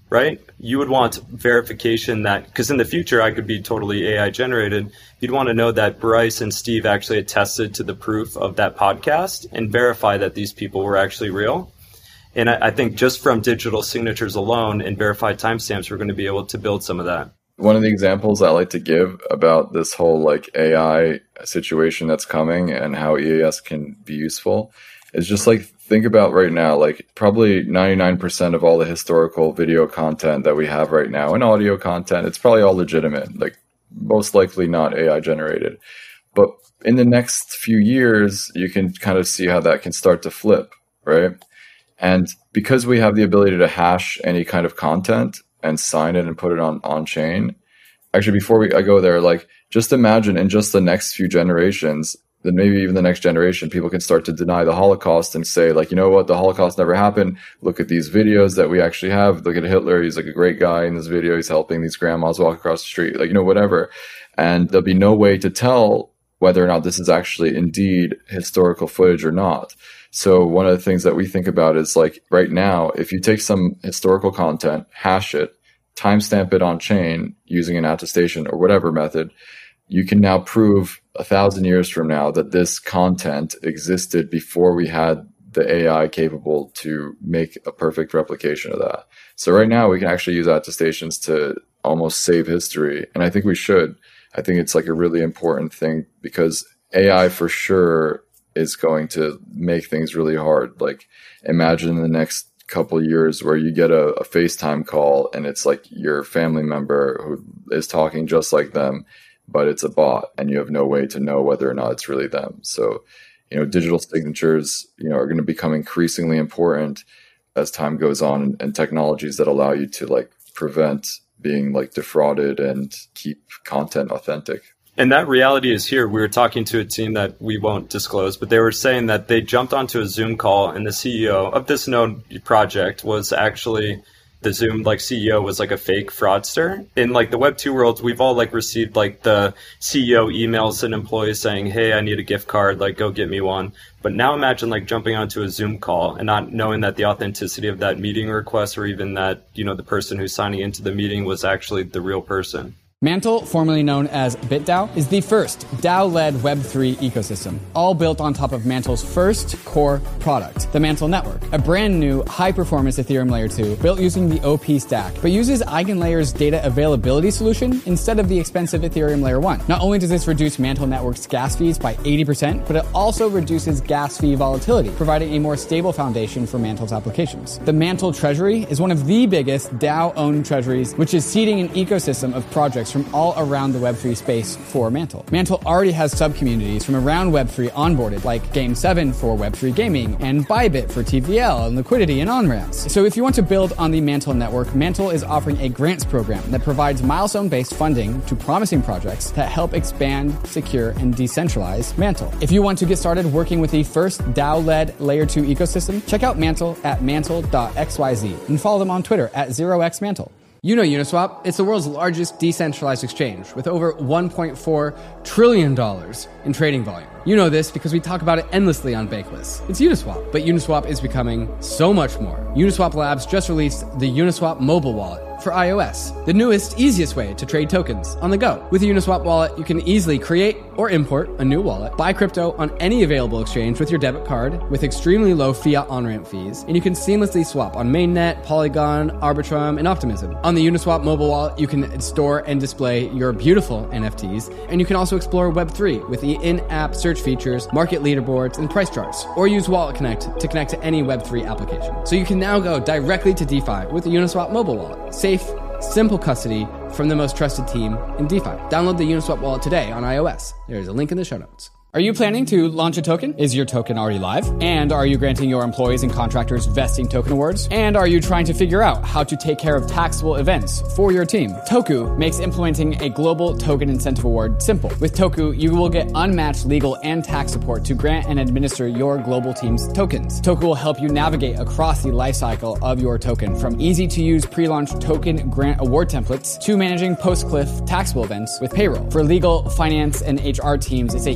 right? You would want verification that, because in the future I could be totally A I generated. You'd want to know that Bryce and Steve actually attested to the proof of that podcast and verify that these people were actually real. And I, I think just from digital signatures alone and verified timestamps, we're going to be able to build some of that. One of the examples I like to give about this whole like A I situation that's coming and how E A S can be useful is just like, think about right now, like probably ninety-nine percent of all the historical video content that we have right now and audio content, it's probably all legitimate, like most likely not A I generated. But in the next few years, you can kind of see how that can start to flip, right? And because we have the ability to hash any kind of content and sign it and put it on on chain, actually, before we I go there, like just imagine in just the next few generations, then maybe even the next generation, people can start to deny the Holocaust and say, like, you know what, the Holocaust never happened. Look at these videos that we actually have. Look at Hitler. He's like a great guy in this video. He's helping these grandmas walk across the street, like, you know, whatever. And there'll be no way to tell whether or not this is actually indeed historical footage or not. So one of the things that we think about is like right now, if you take some historical content, hash it, timestamp it on chain using an attestation or whatever method, you can now prove a thousand years from now that this content existed before we had the A I capable to make a perfect replication of that. So right now we can actually use attestations to almost save history. And I think we should. I think it's like a really important thing because A I for sure is going to make things really hard. Like imagine in the next couple years where you get a, a FaceTime call and it's like your family member who is talking just like them, but it's a bot and you have no way to know whether or not it's really them. So, you know, digital signatures, you know, are going to become increasingly important as time goes on, and, and technologies that allow you to like prevent being like defrauded and keep content authentic. And that reality is here. We were talking to a team that we won't disclose, but they were saying that they jumped onto a Zoom call and the C E O of this node project was actually the Zoom like C E O was like a fake fraudster. In like the Web two world, we've all like received like the C E O emails and employees saying, hey, I need a gift card, like go get me one. But now imagine like jumping onto a Zoom call and not knowing that the authenticity of that meeting request or even that, you know, the person who's signing into the meeting was actually the real person. Mantle, formerly known as BitDAO, is the first DAO-led Web three ecosystem, all built on top of Mantle's first core product, the Mantle Network, a brand new high-performance Ethereum Layer two built using the O P stack, but uses EigenLayer's data availability solution instead of the expensive Ethereum Layer one. Not only does this reduce Mantle Network's gas fees by eighty percent, but it also reduces gas fee volatility, providing a more stable foundation for Mantle's applications. The Mantle Treasury is one of the biggest DAO-owned treasuries, which is seeding an ecosystem of projects from all around the Web three space for Mantle. Mantle already has sub-communities from around Web three onboarded, like Game seven for Web three gaming, and Bybit for T V L and liquidity and on-ramps. So if you want to build on the Mantle network, Mantle is offering a grants program that provides milestone-based funding to promising projects that help expand, secure, and decentralize Mantle. If you want to get started working with the first DAO-led Layer two ecosystem, check out Mantle at mantle dot x y z and follow them on Twitter at zero x mantle. You know Uniswap. It's the world's largest decentralized exchange with over one point four trillion dollars in trading volume. You know this because we talk about it endlessly on Bakeless. It's Uniswap, but Uniswap is becoming so much more. Uniswap Labs just released the Uniswap mobile wallet for iOS, the newest, easiest way to trade tokens on the go. With the Uniswap wallet, you can easily create or import a new wallet, buy crypto on any available exchange with your debit card with extremely low fiat on-ramp fees, and you can seamlessly swap on Mainnet, Polygon, Arbitrum, and Optimism. On the Uniswap mobile wallet, you can store and display your beautiful N F Ts, and you can also explore Web three with the in-app search features, market leaderboards, and price charts, or use Wallet Connect to connect to any Web three application. So you can now go directly to DeFi with the Uniswap mobile wallet. Safe, simple custody from the most trusted team in DeFi. Download the Uniswap wallet today on iOS. There's a link in the show notes. Are you planning to launch a token? Is your token already live? And are you granting your employees and contractors vesting token awards? And are you trying to figure out how to take care of taxable events for your team? Toku makes implementing a global token incentive award simple. With Toku, you will get unmatched legal and tax support to grant and administer your global team's tokens. Toku will help you navigate across the lifecycle of your token, from easy-to-use pre-launch token grant award templates to managing post-cliff taxable events with payroll. For legal, finance, and H R teams, it's a huge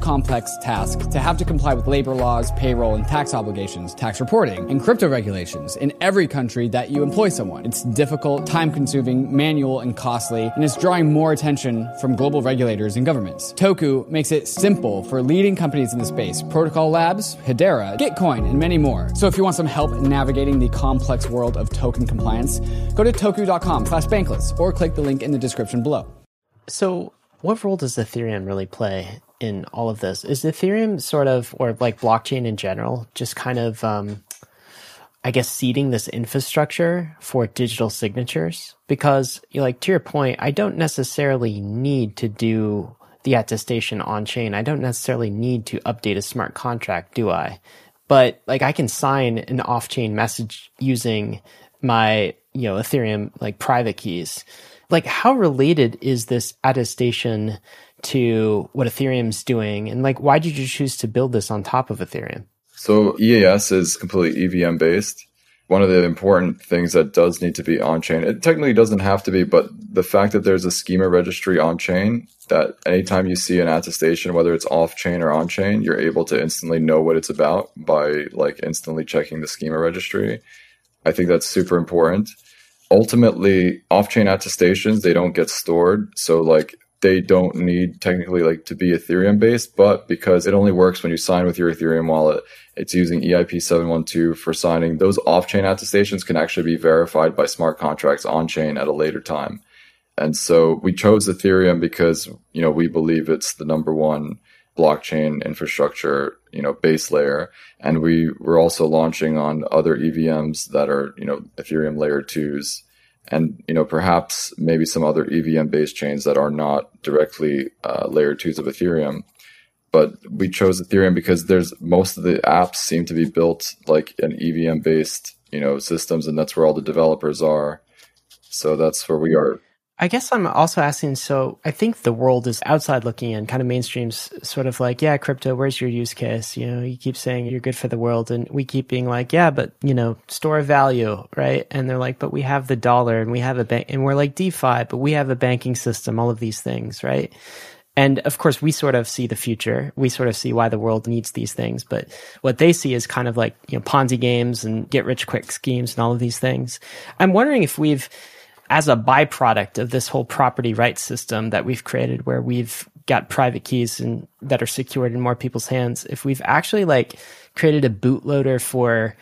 complex task to have to comply with labor laws, payroll and tax obligations, tax reporting, and crypto regulations in every country that you employ someone. It's difficult, time-consuming, manual, and costly, and it's drawing more attention from global regulators and governments. Toku makes it simple for leading companies in the space, Protocol Labs, Hedera, Gitcoin, and many more. So if you want some help navigating the complex world of token compliance, go to toku.com slash bankless or click the link in the description below. So what role does Ethereum really play in all of this? Is Ethereum sort of, or like blockchain in general, just kind of, um, I guess, seeding this infrastructure for digital signatures? Because, you know, like, to your point, I don't necessarily need to do the attestation on chain. I don't necessarily need to update a smart contract, do I? But like, I can sign an off-chain message using my, you know, Ethereum like private keys. Like, how related is this attestation to what Ethereum's doing? And like, why did you choose to build this on top of Ethereum? So E A S is completely E V M based. One of the important things that does need to be on-chain, it technically doesn't have to be, but the fact that there's a schema registry on-chain, that anytime you see an attestation, whether it's off-chain or on-chain, you're able to instantly know what it's about by like instantly checking the schema registry. I think that's super important. Ultimately, off-chain attestations, they don't get stored. So like, they don't need technically like to be Ethereum based, but because it only works when you sign with your Ethereum wallet, it's using E I P seven one two for signing. Those off-chain attestations can actually be verified by smart contracts on-chain at a later time. And so we chose Ethereum because, you know, we believe it's the number one blockchain infrastructure, you know, base layer. And we were also launching on other E V Ms that are, you know, Ethereum layer twos. And, you know, perhaps maybe some other E V M-based chains that are not directly uh, layer twos of Ethereum. But we chose Ethereum because there's most of the apps seem to be built like an E V M-based, you know, systems, and that's where all the developers are. So that's where we are. I guess I'm also asking, so I think the world is outside looking in, kind of mainstream's sort of like, yeah, crypto, where's your use case? You know, you keep saying you're good for the world, and we keep being like, yeah, but, you know, store of value, right? And they're like, but we have the dollar and we have a bank, and we're like DeFi, but we have a banking system, all of these things, right? And of course, we sort of see the future. We sort of see why the world needs these things. But what they see is kind of like, you know, Ponzi games and get rich quick schemes and all of these things. I'm wondering if we've, as a byproduct of this whole property rights system that we've created, where we've got private keys and that are secured in more people's hands, if we've actually like created a bootloader for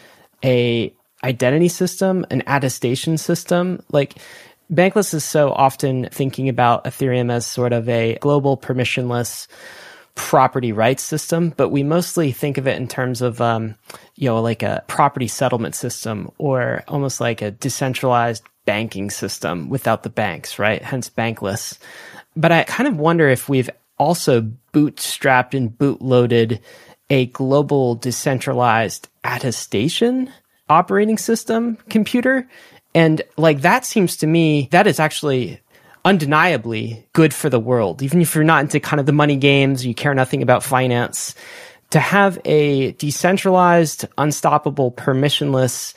a identity system, an attestation system. Like, Bankless is so often thinking about Ethereum as sort of a global permissionless property rights system, but we mostly think of it in terms of, um, you know, like a property settlement system, or almost like a decentralized banking system without the banks, right? Hence Bankless. But I kind of wonder if we've also bootstrapped and bootloaded a global decentralized attestation operating system computer. And like, that seems to me, that is actually undeniably good for the world. Even if you're not into kind of the money games, you care nothing about finance, to have a decentralized, unstoppable, permissionless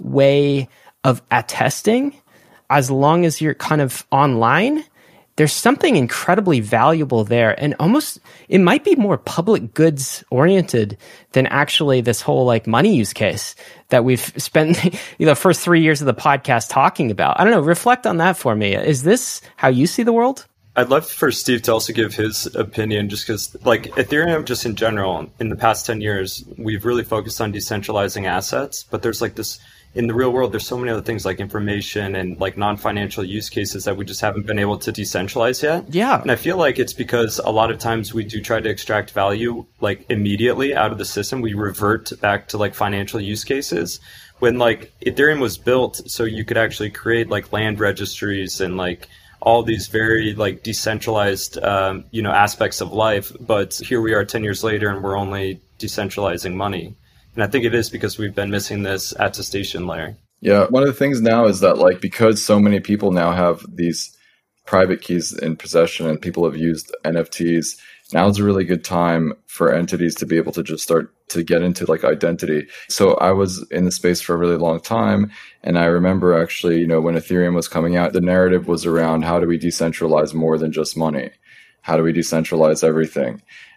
way of attesting, as long as you're kind of online, there's something incredibly valuable there. And almost, it might be more public goods oriented than actually this whole like money use case that we've spent you know, the first three years of the podcast talking about. I don't know, reflect on that for me. Is this how you see the world? I'd love for Steve to also give his opinion, just because like Ethereum, just in general, in the past ten years, we've really focused on decentralizing assets, but there's like this, in the real world, there's so many other things like information and like non-financial use cases that we just haven't been able to decentralize yet. Yeah. And I feel like it's because a lot of times we do try to extract value like immediately out of the system. We revert back to like financial use cases when like Ethereum was built so you could actually create like land registries and like all these very like decentralized, um, you know, aspects of life. But here we are ten years later and we're only decentralizing money. And I think it is because we've been missing this attestation layer. Yeah, one of the things now is that like, because so many people now have these private keys in possession and people have used N F Ts, now is a really good time for entities to be able to just start to get into like identity. So I was in the space for a really long time. And I remember actually, you know, when Ethereum was coming out, the narrative was around how do we decentralize more than just money? How do we decentralize everything?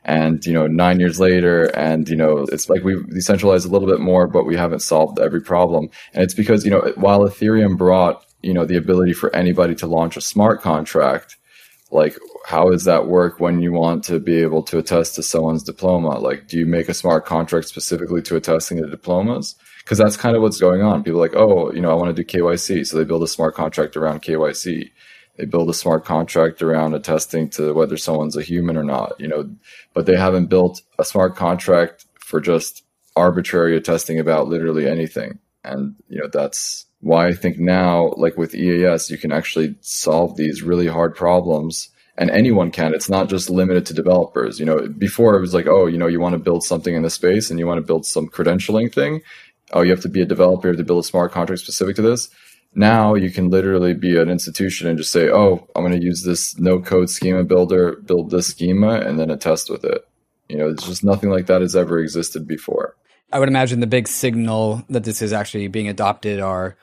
And, you know, nine years later, and, you know, it's like we've decentralized a little bit more, but we haven't solved every problem. And it's because, you know, while Ethereum brought, you know, the ability for anybody to launch a smart contract, like, how does that work when you want to be able to attest to someone's diploma? Like, do you make a smart contract specifically to attesting to diplomas? Because that's kind of what's going on. People are like, oh, you know, I want to do K Y C. So they build a smart contract around K Y C. They build a smart contract around attesting to whether someone's a human or not, you know, but they haven't built a smart contract for just arbitrary attesting about literally anything. And, you know, that's why I think now, like with E A S, you can actually solve these really hard problems, and anyone can. It's not just limited to developers. You know, before it was like, oh, you know, you want to build something in the space and you want to build some credentialing thing. Oh, you have to be a developer, you have to build a smart contract specific to this. Now you can literally be an institution and just say, oh, I'm going to use this no-code schema builder, build this schema, and then attest with it. You know, it's just nothing like that has ever existed before. I would imagine the big signal that this is actually being adopted are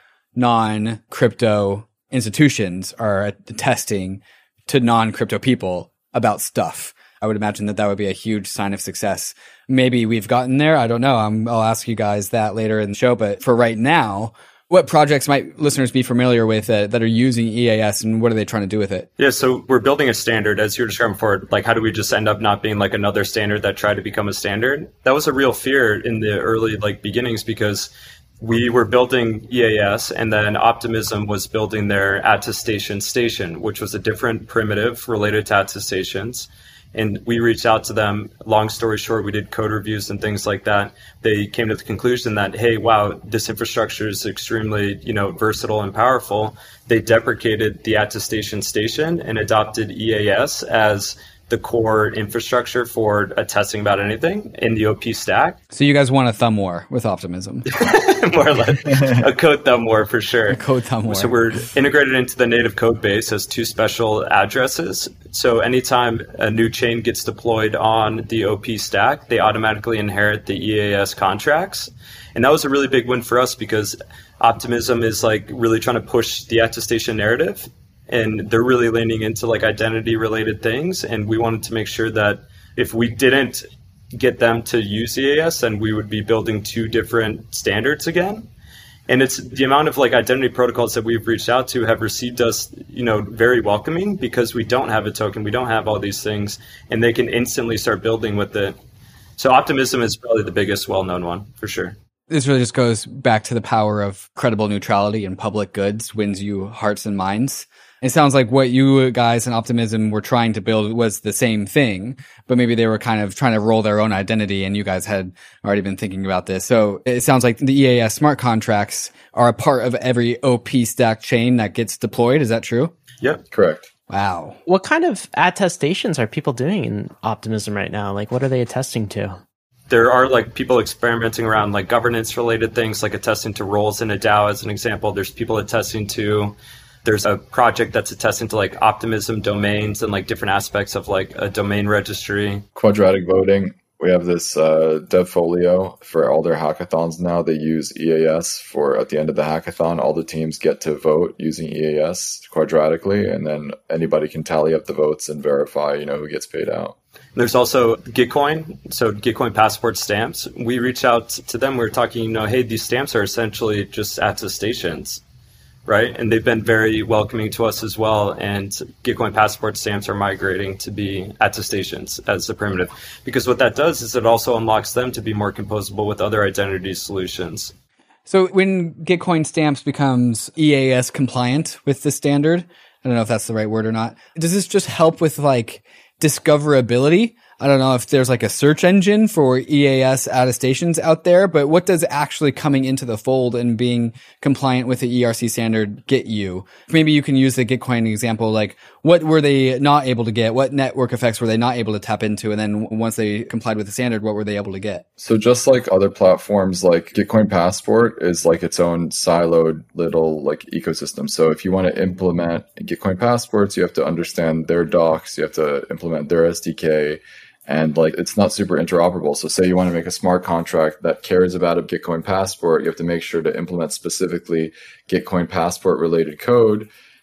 non-crypto institutions are attesting to non-crypto people about stuff. I would imagine that that would be a huge sign of success. Maybe we've gotten there. I don't know. I'm, I'll ask you guys that later in the show. But for right now, what projects might listeners be familiar with uh, that are using E A S, and what are they trying to do with it? Yeah, so we're building a standard, as you were describing before. Like, how do we just end up not being like another standard that tried to become a standard? That was a real fear in the early like beginnings, because we were building E A S, and then Optimism was building their attestation station, which was a different primitive related to attestations. And we reached out to them. Long story short, we did code reviews and things like that. They came to the conclusion that, hey, wow, this infrastructure is extremely, you know, versatile and powerful. They deprecated the attestation station and adopted E A S as the core infrastructure for attesting about anything in the O P stack. So you guys want a thumb war with Optimism? More or less. A code thumb war for sure. A code thumb war. So we're integrated into the native code base as two special addresses. So anytime a new chain gets deployed on the O P stack, they automatically inherit the E A S contracts. And that was a really big win for us, because Optimism is like really trying to push the attestation narrative. And they're really leaning into like identity related things. And we wanted to make sure that if we didn't get them to use E A S, then we would be building two different standards again. And it's the amount of like identity protocols that we've reached out to have received us, you know, very welcoming, because we don't have a token, we don't have all these things, and they can instantly start building with it. So Optimism is probably the biggest well-known one for sure. This really just goes back to the power of credible neutrality and public goods wins you hearts and minds. It sounds like what you guys in Optimism were trying to build was the same thing, but maybe they were kind of trying to roll their own identity, and you guys had already been thinking about this. So it sounds like the E A S smart contracts are a part of every O P stack chain that gets deployed. Is that true? Yep. Correct. Wow. What kind of attestations are people doing in Optimism right now? Like, what are they attesting to? There are like people experimenting around like governance related things, like attesting to roles in a DAO as an example. There's people attesting to There's a project that's attesting to like Optimism domains and like different aspects of like a domain registry. Quadratic voting. We have this uh, DevFolio for all their hackathons now. They use E A S for at the end of the hackathon, all the teams get to vote using E A S quadratically, and then anybody can tally up the votes and verify, you know, who gets paid out. There's also Gitcoin, so Gitcoin passport stamps. We reached out to them. We were talking, you know, hey, these stamps are essentially just attestations, right? And they've been very welcoming to us as well. And Gitcoin passport stamps are migrating to be attestations as the primitive, because what that does is it also unlocks them to be more composable with other identity solutions. So when Gitcoin stamps becomes E A S compliant with the standard, I don't know if that's the right word or not, does this just help with like discoverability? I don't know if there's like a search engine for E A S attestations out there, but what does actually coming into the fold and being compliant with the E R C standard get you? Maybe you can use the Gitcoin example, like what were they not able to get? What network effects were they not able to tap into? And then once they complied with the standard, what were they able to get? So just like other platforms, like Gitcoin Passport is like its own siloed little like ecosystem. So if you want to implement Gitcoin Passports, you have to understand their docs, you have to implement their S D K. And like, it's not super interoperable. So say you want to make a smart contract that cares about a Gitcoin Passport, you have to make sure to implement specifically Gitcoin Passport related code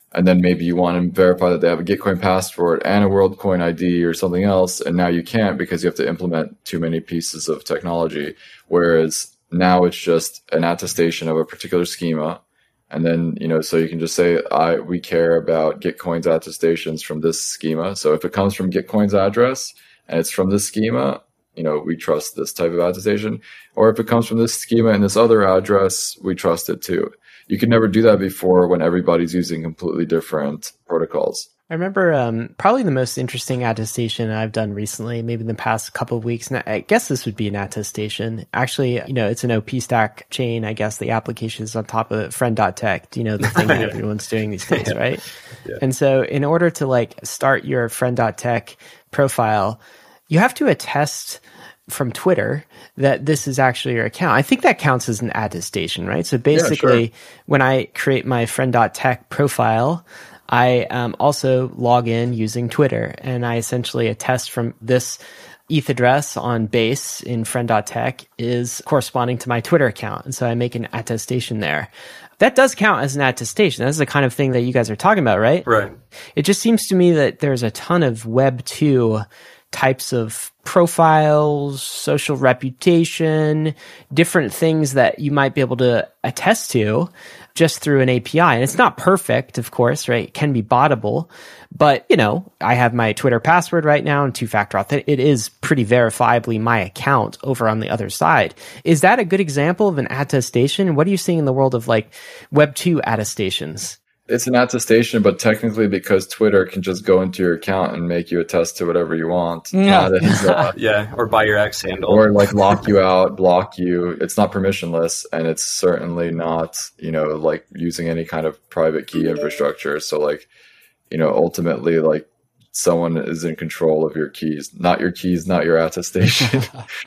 and then maybe you want to verify that they have a Gitcoin passport and a WorldCoin I D or something else, and now you can't because you have to implement too many pieces of technology. Whereas now it's just an attestation of a particular schema. And then, you know, so you can just say, I, we care about Gitcoin's attestations from this schema. So if it comes from Gitcoin's address and it's from this schema, you know, we trust this type of attestation. Or if it comes from this schema and this other address, we trust it too. You could never do that before when everybody's using completely different protocols. I remember um, probably the most interesting attestation I've done recently, maybe in the past couple of weeks. And I guess this would be an attestation. Actually, you know, it's an O P stack chain. I guess the application is on top of friend dot tech, you know, the thing that everyone's doing these days, right? Yeah. And so in order to like start your friend dot tech profile, you have to attest from Twitter that this is actually your account. I think that counts as an attestation, right? So basically, yeah, sure. When I create my friend dot tech profile, I um, also log in using Twitter, and I essentially attest from this E T H address on base in friend dot tech is corresponding to my Twitter account. And so I make an attestation there. That does count as an attestation. That's the kind of thing that you guys are talking about, right? Right. It just seems to me that there's a ton of Web two types of profiles, social reputation, different things that you might be able to attest to just through an A P I. And it's not perfect, of course, right? It can be bottable, but you know, I have my Twitter password right now and two-factor auth. It is pretty verifiably my account over on the other side. Is that a good example of an attestation? What are you seeing in the world of like Web two attestations? It's an attestation, but technically because Twitter can just go into your account and make you attest to whatever you want. Yeah, uh, yeah, or buy your X handle. Or like lock you out, block you. It's not permissionless, and it's certainly not, you know, like using any kind of private key infrastructure. So like, you know, ultimately like someone is in control of your keys, not your keys, not your attestation.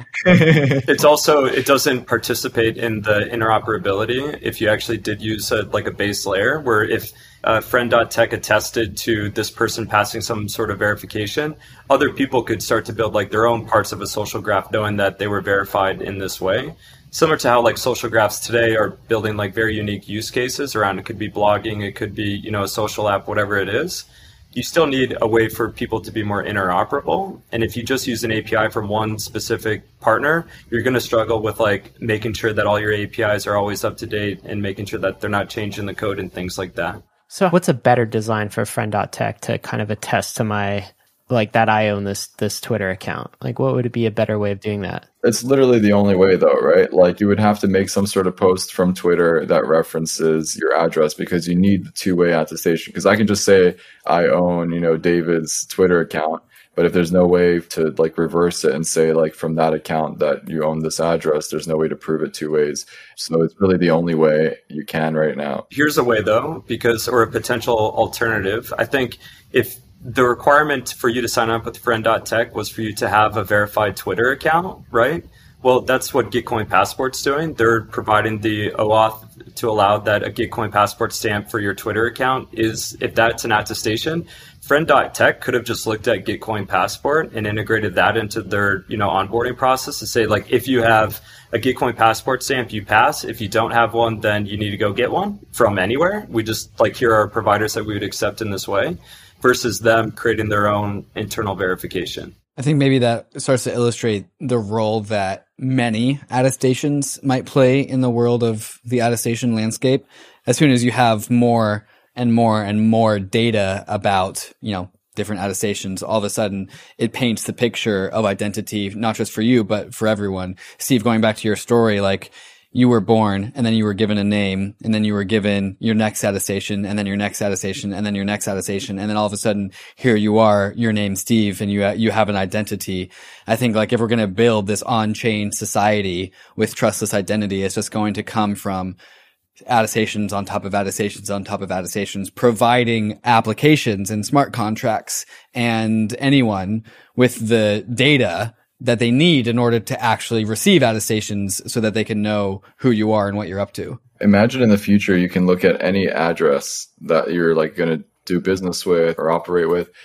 It's also, it doesn't participate in the interoperability if you actually did use a, like a base layer where if uh, friend dot tech attested to this person passing some sort of verification, other people could start to build like their own parts of a social graph knowing that they were verified in this way. Similar to how like social graphs today are building like very unique use cases around, it could be blogging, it could be, you know, a social app, whatever it is. You still need a way for people to be more interoperable. And if you just use an A P I from one specific partner, you're going to struggle with like making sure that all your A P Is are always up to date and making sure that they're not changing the code and things like that. So what's a better design for friend dot tech to kind of attest to my, like that I own this this Twitter account? Like what would it be a better way of doing that? It's literally the only way though, right? Like you would have to make some sort of post from Twitter that references your address because you need the two-way attestation. Because I can just say I own, you know, David's Twitter account, but if there's no way to like reverse it and say like from that account that you own this address, there's no way to prove it two ways. So it's really the only way you can right now. Here's a way though, because, or a potential alternative. I think if the requirement for you to sign up with friend dot tech was for you to have a verified Twitter account, right? Well, that's what Gitcoin Passport's doing. They're providing the OAuth to allow that a Gitcoin Passport stamp for your Twitter account is, if that's an attestation, friend dot tech could have just looked at Gitcoin Passport and integrated that into their, you know, onboarding process to say, like, if you have a Gitcoin Passport stamp, you pass. If you don't have one, then you need to go get one from anywhere. We just, like, here are providers that we would accept in this way, versus them creating their own internal verification. I think maybe that starts to illustrate the role that many attestations might play in the world of the attestation landscape. As soon as you have more and more and more data about, you know, different attestations, all of a sudden it paints the picture of identity, not just for you, but for everyone. Steve, going back to your story, like, you were born and then you were given a name and then you were given your next attestation and then your next attestation and then your next attestation. And then all of a sudden here you are, your name's Steve and you, you have an identity. I think like if we're going to build this on-chain society with trustless identity, it's just going to come from attestations on top of attestations on top of attestations, providing applications and smart contracts and anyone with the data that they need in order to actually receive attestations so that they can know who you are and what you're up to. Imagine in the future, you can look at any address that you're like going to do business with or operate with,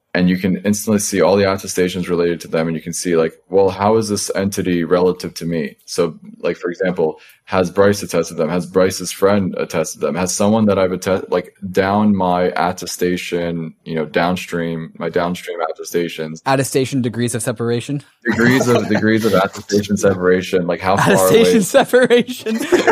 and you can instantly see all the attestations related to them, and you can see like, well, how is this entity relative to me? So like, for example, has Bryce attested them? Has Bryce's friend attested them? Has someone that I've attested, like down my attestation, you know, downstream, my downstream attestations. Attestation degrees of separation? Degrees of degrees of attestation separation, like how far away. Attestation separation.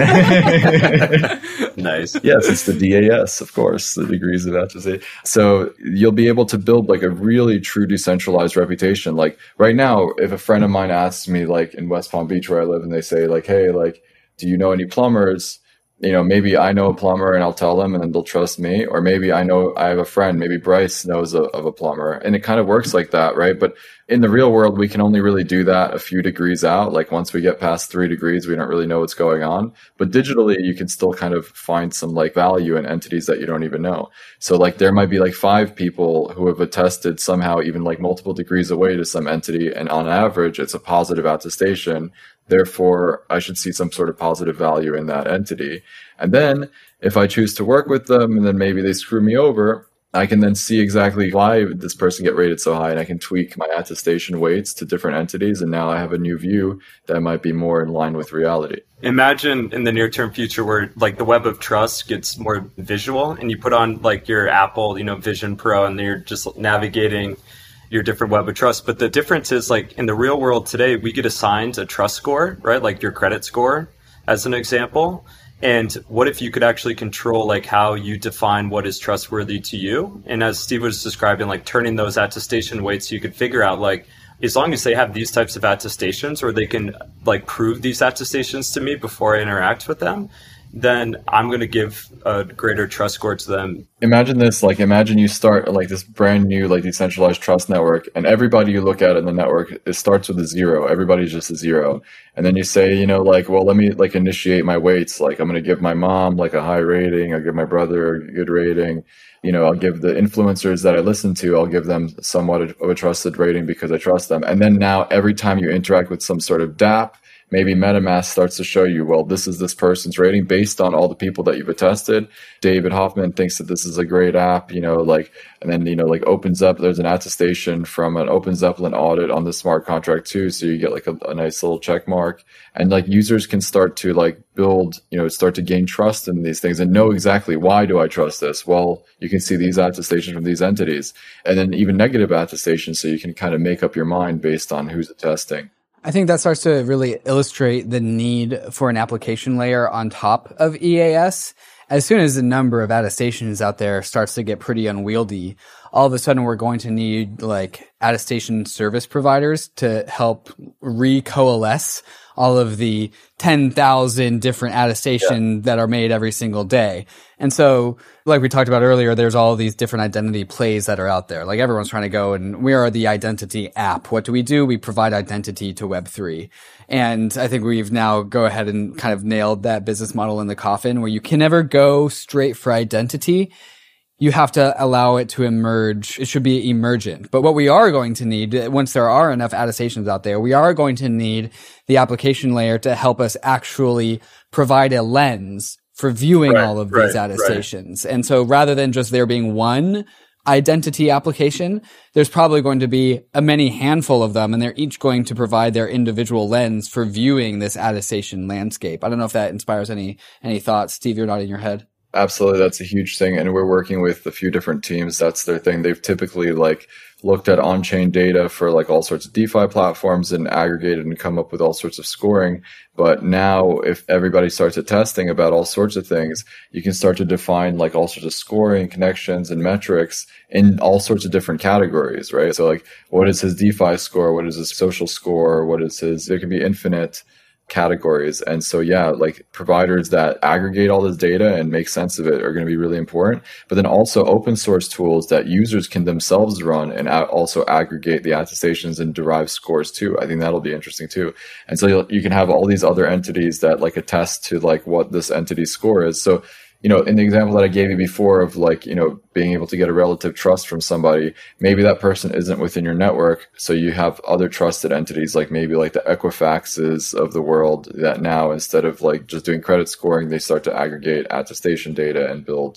Nice. Yes, it's the D A S, of course, the degrees of attestation. So you'll be able to build like a really true decentralized reputation. Like right now, if a friend of mine asks me, like in West Palm Beach where I live, and they say like, hey, like, do you know any plumbers? You know, maybe I know a plumber and I'll tell them and then they'll trust me. Or maybe I know I have a friend, maybe Bryce knows a, of a plumber. And it kind of works like that, right? But in the real world, we can only really do that a few degrees out. Like once we get past three degrees, we don't really know what's going on. But digitally, you can still kind of find some like value in entities that you don't even know. So like there might be like five people who have attested somehow even like multiple degrees away to some entity. And on average, it's a positive attestation. Therefore, I should see some sort of positive value in that entity. And then if I choose to work with them and then maybe they screw me over, I can then see exactly why this person get rated so high, and I can tweak my attestation weights to different entities. And now I have a new view that might be more in line with reality. Imagine in the near term future where like the web of trust gets more visual and you put on like your Apple, you know, Vision Pro, and you're just navigating your different web of trust. But the difference is like in the real world today, we get assigned a trust score, right? Like your credit score as an example. And what if you could actually control like how you define what is trustworthy to you? And as Steve was describing, like turning those attestation weights, you could figure out like, as long as they have these types of attestations, or they can like prove these attestations to me before I interact with them, then I'm going to give a greater trust score to them. Imagine this, like imagine you start like this brand new like decentralized trust network, and everybody you look at in the network, it starts with a zero. Everybody's just a zero. And then you say, you know, like, well, let me like initiate my weights. Like I'm going to give my mom like a high rating. I'll give my brother a good rating. You know, I'll give the influencers that I listen to, I'll give them somewhat of a trusted rating because I trust them. And then now every time you interact with some sort of dApp, maybe MetaMask starts to show you, well, this is this person's rating based on all the people that you've attested. David Hoffman thinks that this is a great app, you know, like, and then, you know, like opens up, there's an attestation from an Open Zeppelin audit on the smart contract too. So you get like a, a nice little check mark, and like users can start to like build, you know, start to gain trust in these things and know exactly, why do I trust this? Well, you can see these attestations from these entities, and then even negative attestations. So you can kind of make up your mind based on who's attesting. I think that starts to really illustrate the need for an application layer on top of E A S. As soon as the number of attestations out there starts to get pretty unwieldy, all of a sudden we're going to need like attestation service providers to help re-coalesce all of the ten thousand different attestations yeah. that are made every single day. And so, like we talked about earlier, there's all these different identity plays that are out there. Like everyone's trying to go, and we are the identity app. What do we do? We provide identity to Web three. And I think we've now go ahead and kind of nailed that business model in the coffin, where you can never go straight for identity. You have to allow it to emerge. It should be emergent. But what we are going to need, once there are enough attestations out there, we are going to need the application layer to help us actually provide a lens for viewing right, all of these right, attestations. Right. And so rather than just there being one identity application, there's probably going to be a many handful of them, and they're each going to provide their individual lens for viewing this attestation landscape. I don't know if that inspires any, any thoughts. Steve, you're nodding your head. Absolutely. That's a huge thing. And we're working with a few different teams. That's their thing. They've typically like looked at on-chain data for like all sorts of DeFi platforms and aggregated and come up with all sorts of scoring. But now if everybody starts attesting about all sorts of things, you can start to define like all sorts of scoring, connections, and metrics in all sorts of different categories, right? So like, what is his DeFi score? What is his social score? What is his, there can be infinite categories. And so, yeah, like providers that aggregate all this data and make sense of it are going to be really important. But then also open source tools that users can themselves run and also aggregate the attestations and derive scores too. I think that'll be interesting too. And so you can have all these other entities that like attest to like what this entity's score is. So, you know, in the example that I gave you before of like, you know, being able to get a relative trust from somebody, maybe that person isn't within your network. So you have other trusted entities, like maybe like the Equifaxes of the world that now, instead of like just doing credit scoring, they start to aggregate attestation data and build,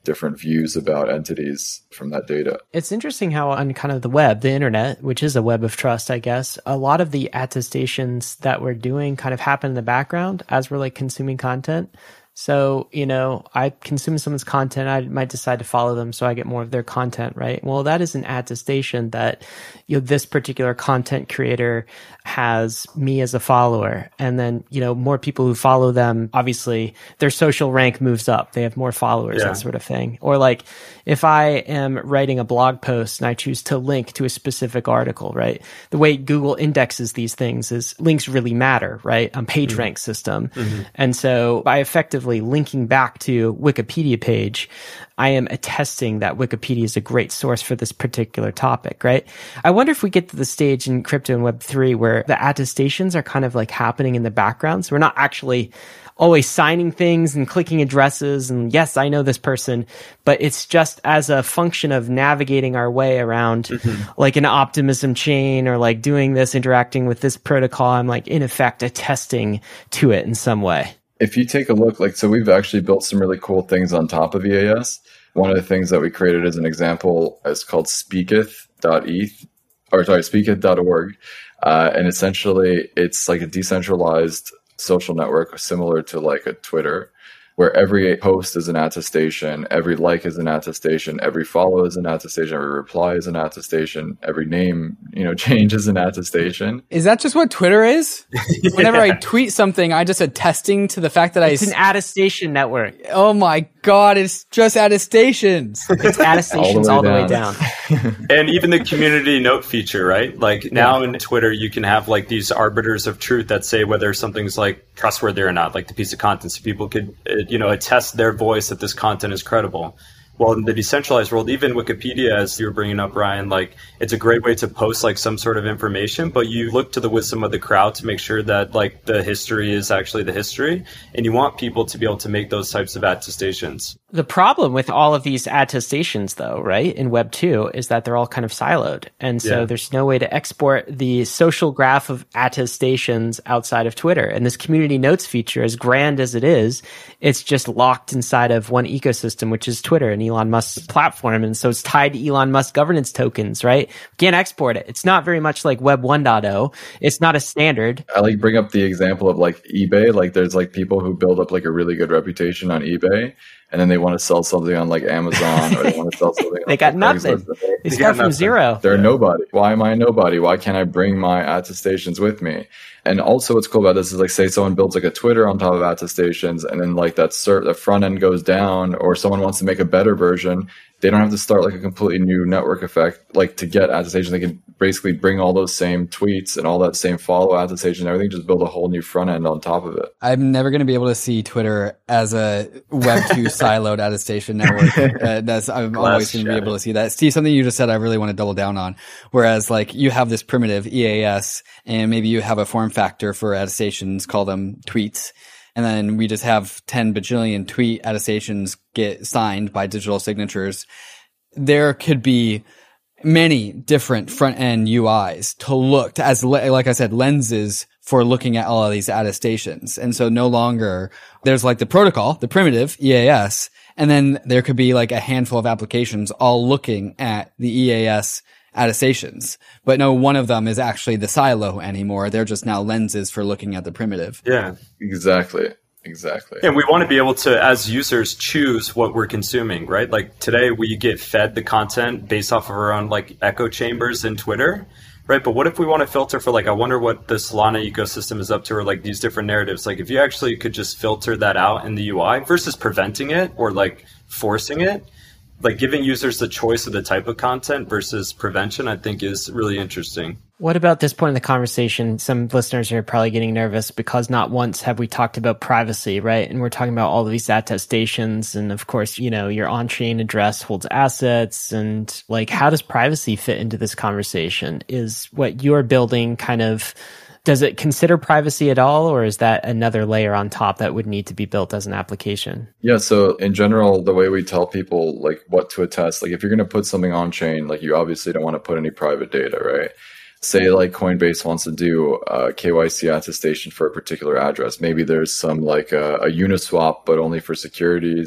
different views about entities from that data. It's interesting how on kind of the web, the internet, which is a web of trust, I guess, a lot of the attestations that we're doing kind of happen in the background as we're like consuming content. So, you know, I consume someone's content, I might decide to follow them so I get more of their content, right? Well, that is an attestation that, you know, this particular content creator has me as a follower. And then, you know, more people who follow them, obviously their social rank moves up. They have more followers, yeah. that sort of thing. Or like if I am writing a blog post and I choose to link to a specific article, right? The way Google indexes these things is links really matter, right? On PageRank mm-hmm. system. Mm-hmm. And so by effectively linking back to Wikipedia page, I am attesting that Wikipedia is a great source for this particular topic, right? I wonder if we get to the stage in crypto and Web three where the attestations are kind of like happening in the background. So we're not actually always signing things and clicking addresses and yes, I know this person, but it's just as a function of navigating our way around mm-hmm. like an optimism chain or like doing this, interacting with this protocol. I'm like in effect attesting to it in some way. If you take a look, like, so we've actually built some really cool things on top of E A S. One of the things that we created as an example is called speaketh dot e t h, or sorry, speaketh dot org. Uh, and essentially it's like a decentralized social network similar to like a Twitter, where every post is an attestation, every like is an attestation, every follow is an attestation, every reply is an attestation, every name, you know, change is an attestation. Is that just what Twitter is? Whenever yeah. I tweet something, I just attesting to the fact that it's I... It's an attestation network. Oh my God, it's just attestations. It's attestations all the way down. All the way down. And even the community note feature, right? Like now yeah. in Twitter, you can have like these arbiters of truth that say whether something's like trustworthy or not, like the piece of content. So people could, you know, attest their voice that this content is credible. Well, in the decentralized world, even Wikipedia, as you were bringing up, Ryan, like it's a great way to post like some sort of information, but you look to the wisdom of the crowd to make sure that like the history is actually the history. And you want people to be able to make those types of attestations. The problem with all of these attestations, though, right, in Web two is that they're all kind of siloed. And so yeah. there's no way to export the social graph of attestations outside of Twitter. And this community notes feature, as grand as it is, it's just locked inside of one ecosystem, which is Twitter and Elon Musk's platform. And so it's tied to Elon Musk governance tokens, right? We can't export it. It's not very much like Web one point oh. It's not a standard. I like bring up the example of like eBay. Like there's like people who build up like a really good reputation on eBay, and then they want to sell something on like Amazon or they want to sell something. They got nothing. They start from zero. They're yeah. nobody. Why am I a nobody? Why can't I bring my attestations with me? And also what's cool about this is like, say someone builds like a Twitter on top of attestations, and then like that cert, the front end goes down, or someone wants to make a better version. They don't have to start like a completely new network effect. Like to get attestation, they can basically bring all those same tweets and all that same follow attestation and everything, just build a whole new front end on top of it. I'm never going to be able to see Twitter as a Web two siloed attestation network. Uh, that's I'm Last always going to be able to see that. Steve, something you just said, I really want to double down on. Whereas like you have this primitive E A S, and maybe you have a form factor for attestations, call them tweets. And then we just have ten bajillion tweet attestations get signed by digital signatures. There could be many different front end U Is to look to, as like I said, lenses for looking at all of these attestations. And so no longer there's like the protocol, the primitive E A S, and then there could be like a handful of applications all looking at the E A S attestations, but no one of them is actually the silo anymore. They're just now lenses for looking at the primitive. Yeah, exactly. Exactly. And we want to be able to, as users, choose what we're consuming, right? Like today we get fed the content based off of our own like echo chambers in Twitter, right? But what if we want to filter for like, I wonder what the Solana ecosystem is up to, or like these different narratives. Like if you actually could just filter that out in the U I versus preventing it or like forcing it, like giving users the choice of the type of content versus prevention, I think is really interesting. What about this point in the conversation? Some listeners are probably getting nervous because not once have we talked about privacy, right? And we're talking about all of these attestations. And of course, you know, your on-chain address holds assets. And like, how does privacy fit into this conversation? Is what you're building kind of, does it consider privacy at all, or is that another layer on top that would need to be built as an application? Yeah, so in general, the way we tell people like what to attest, like if you're going to put something on chain, like you obviously don't want to put any private data, right? Say like Coinbase wants to do a K Y C attestation for a particular address. Maybe there's some like a, a Uniswap, but only for securities.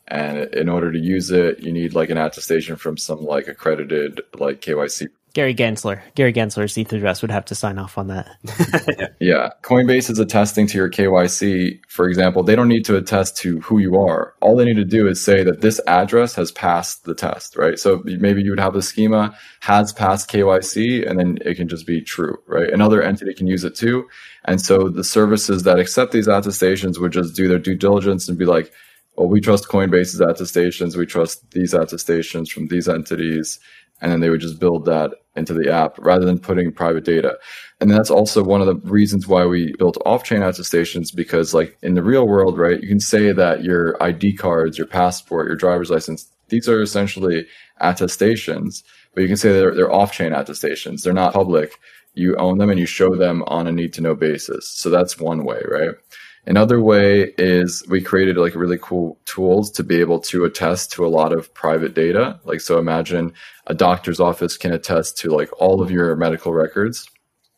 And in order to use it, you need like an attestation from some like accredited like K Y C. Gary Gensler. Gary Gensler's EtherDress would have to sign off on that. Yeah. Coinbase is attesting to your K Y C. For example, they don't need to attest to who you are. All they need to do is say that this address has passed the test, right? So maybe you would have the schema has passed K Y C, and then it can just be true, right? Another entity can use it too. And so the services that accept these attestations would just do their due diligence and be like, well, we trust Coinbase's attestations. We trust these attestations from these entities. And then they would just build that into the app rather than putting private data. And that's also one of the reasons why we built off-chain attestations, because like in the real world, right, you can say that your I D cards, your passport, your driver's license, these are essentially attestations, but you can say they're, they're off-chain attestations. They're not public. You own them and you show them on a need-to-know basis. So that's one way, right? Another way is we created like really cool tools to be able to attest to a lot of private data. Like, so imagine a doctor's office can attest to like all of your medical records.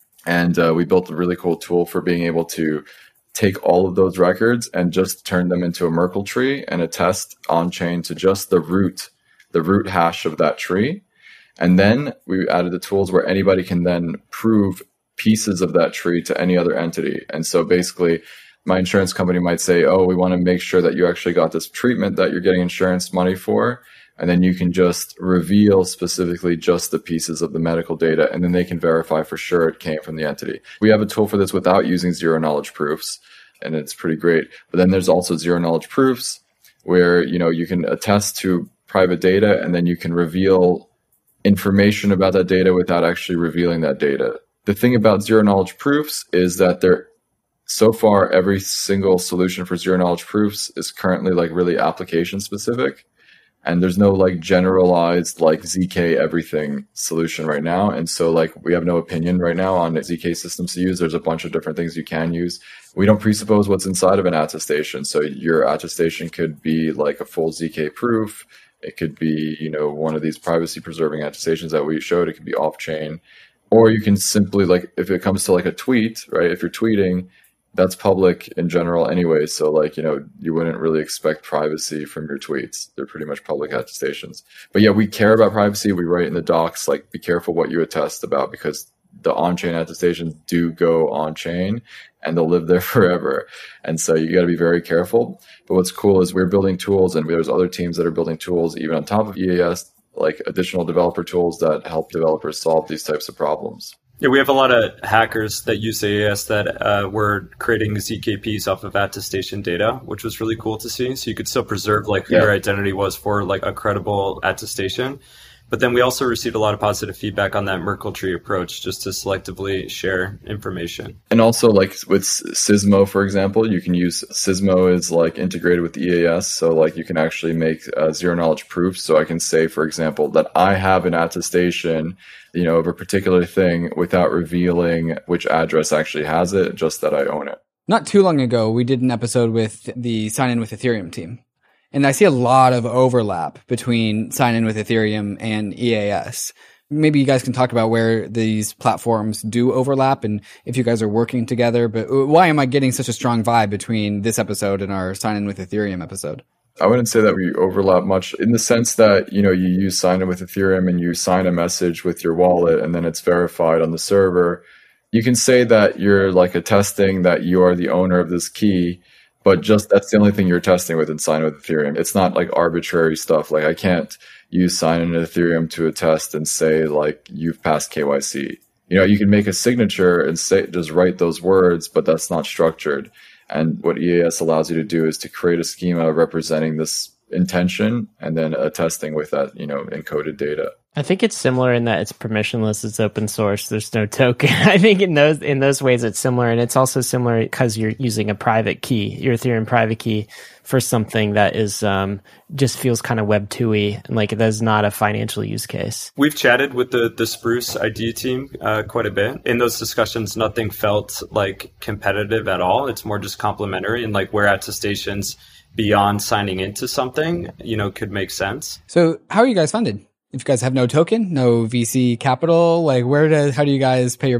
And uh, we built a really cool tool for being able to take all of those records and just turn them into a Merkle tree and attest on chain to just the root, the root hash of that tree. And then we added the tools where anybody can then prove pieces of that tree to any other entity. And so basically, my insurance company might say, oh, we want to make sure that you actually got this treatment that you're getting insurance money for. And then you can just reveal specifically just the pieces of the medical data, and then they can verify for sure it came from the entity. We have a tool for this without using zero knowledge proofs, and it's pretty great. But then there's also zero knowledge proofs where, you know, you can attest to private data, and then you can reveal information about that data without actually revealing that data. The thing about zero knowledge proofs is that they're so far, every single solution for zero knowledge proofs is currently like really application specific. And there's no like generalized like Z K everything solution right now. And so like we have no opinion right now on Z K systems to use. There's a bunch of different things you can use. We don't presuppose what's inside of an attestation. So your attestation could be like a full Z K proof. It could be, you know, one of these privacy preserving attestations that we showed. It could be off chain. Or you can simply like, if it comes to like a tweet, right? If you're tweeting, that's public in general anyway. So like, you know, you wouldn't really expect privacy from your tweets. They're pretty much public attestations. But yeah, we care about privacy. We write in the docs, like, be careful what you attest about, because the on-chain attestations do go on-chain and they'll live there forever. And so you got to be very careful. But what's cool is we're building tools, and there's other teams that are building tools even on top of E A S, like additional developer tools that help developers solve these types of problems. Yeah, we have a lot of hackers that use A E S that uh, were creating Z K Ps off of attestation data, which was really cool to see. So you could still preserve like who yeah. your identity was for like a credible attestation. But then we also received a lot of positive feedback on that Merkle tree approach, just to selectively share information. And also like with Sysmo, for example, you can use Sysmo is like integrated with E A S. So like you can actually make uh, zero knowledge proofs. So I can say, for example, that I have an attestation, you know, of a particular thing without revealing which address actually has it, just that I own it. Not too long ago, we did an episode with the Sign In with Ethereum team. And I see a lot of overlap between Sign In with Ethereum and E A S. Maybe you guys can talk about where these platforms do overlap and if you guys are working together. But why am I getting such a strong vibe between this episode and our Sign In with Ethereum episode? I wouldn't say that we overlap much in the sense that, you know, you use Sign In with Ethereum and you sign a message with your wallet and then it's verified on the server. You can say that you're like attesting that you are the owner of this key, but just that's the only thing you're testing with in Sign In with Ethereum. It's not like arbitrary stuff. Like I can't use Sign In with Ethereum to attest and say like you've passed K Y C. You know, you can make a signature and say just write those words, but that's not structured. And what E A S allows you to do is to create a schema representing this intention and then attesting with that, you know, encoded data. I think it's similar in that it's permissionless, it's open source, there's no token. I think in those in those ways it's similar, and it's also similar because you're using a private key, your Ethereum private key, for something that is um, just feels kind of Web two-y, and like that's not a financial use case. We've chatted with the the Spruce I D team uh, quite a bit. In those discussions, nothing felt like competitive at all. It's more just complementary, and like where attestations beyond signing into something, you know, could make sense. So how are you guys funded? If you guys have no token, no V C capital, like where does, how do you guys pay your bills?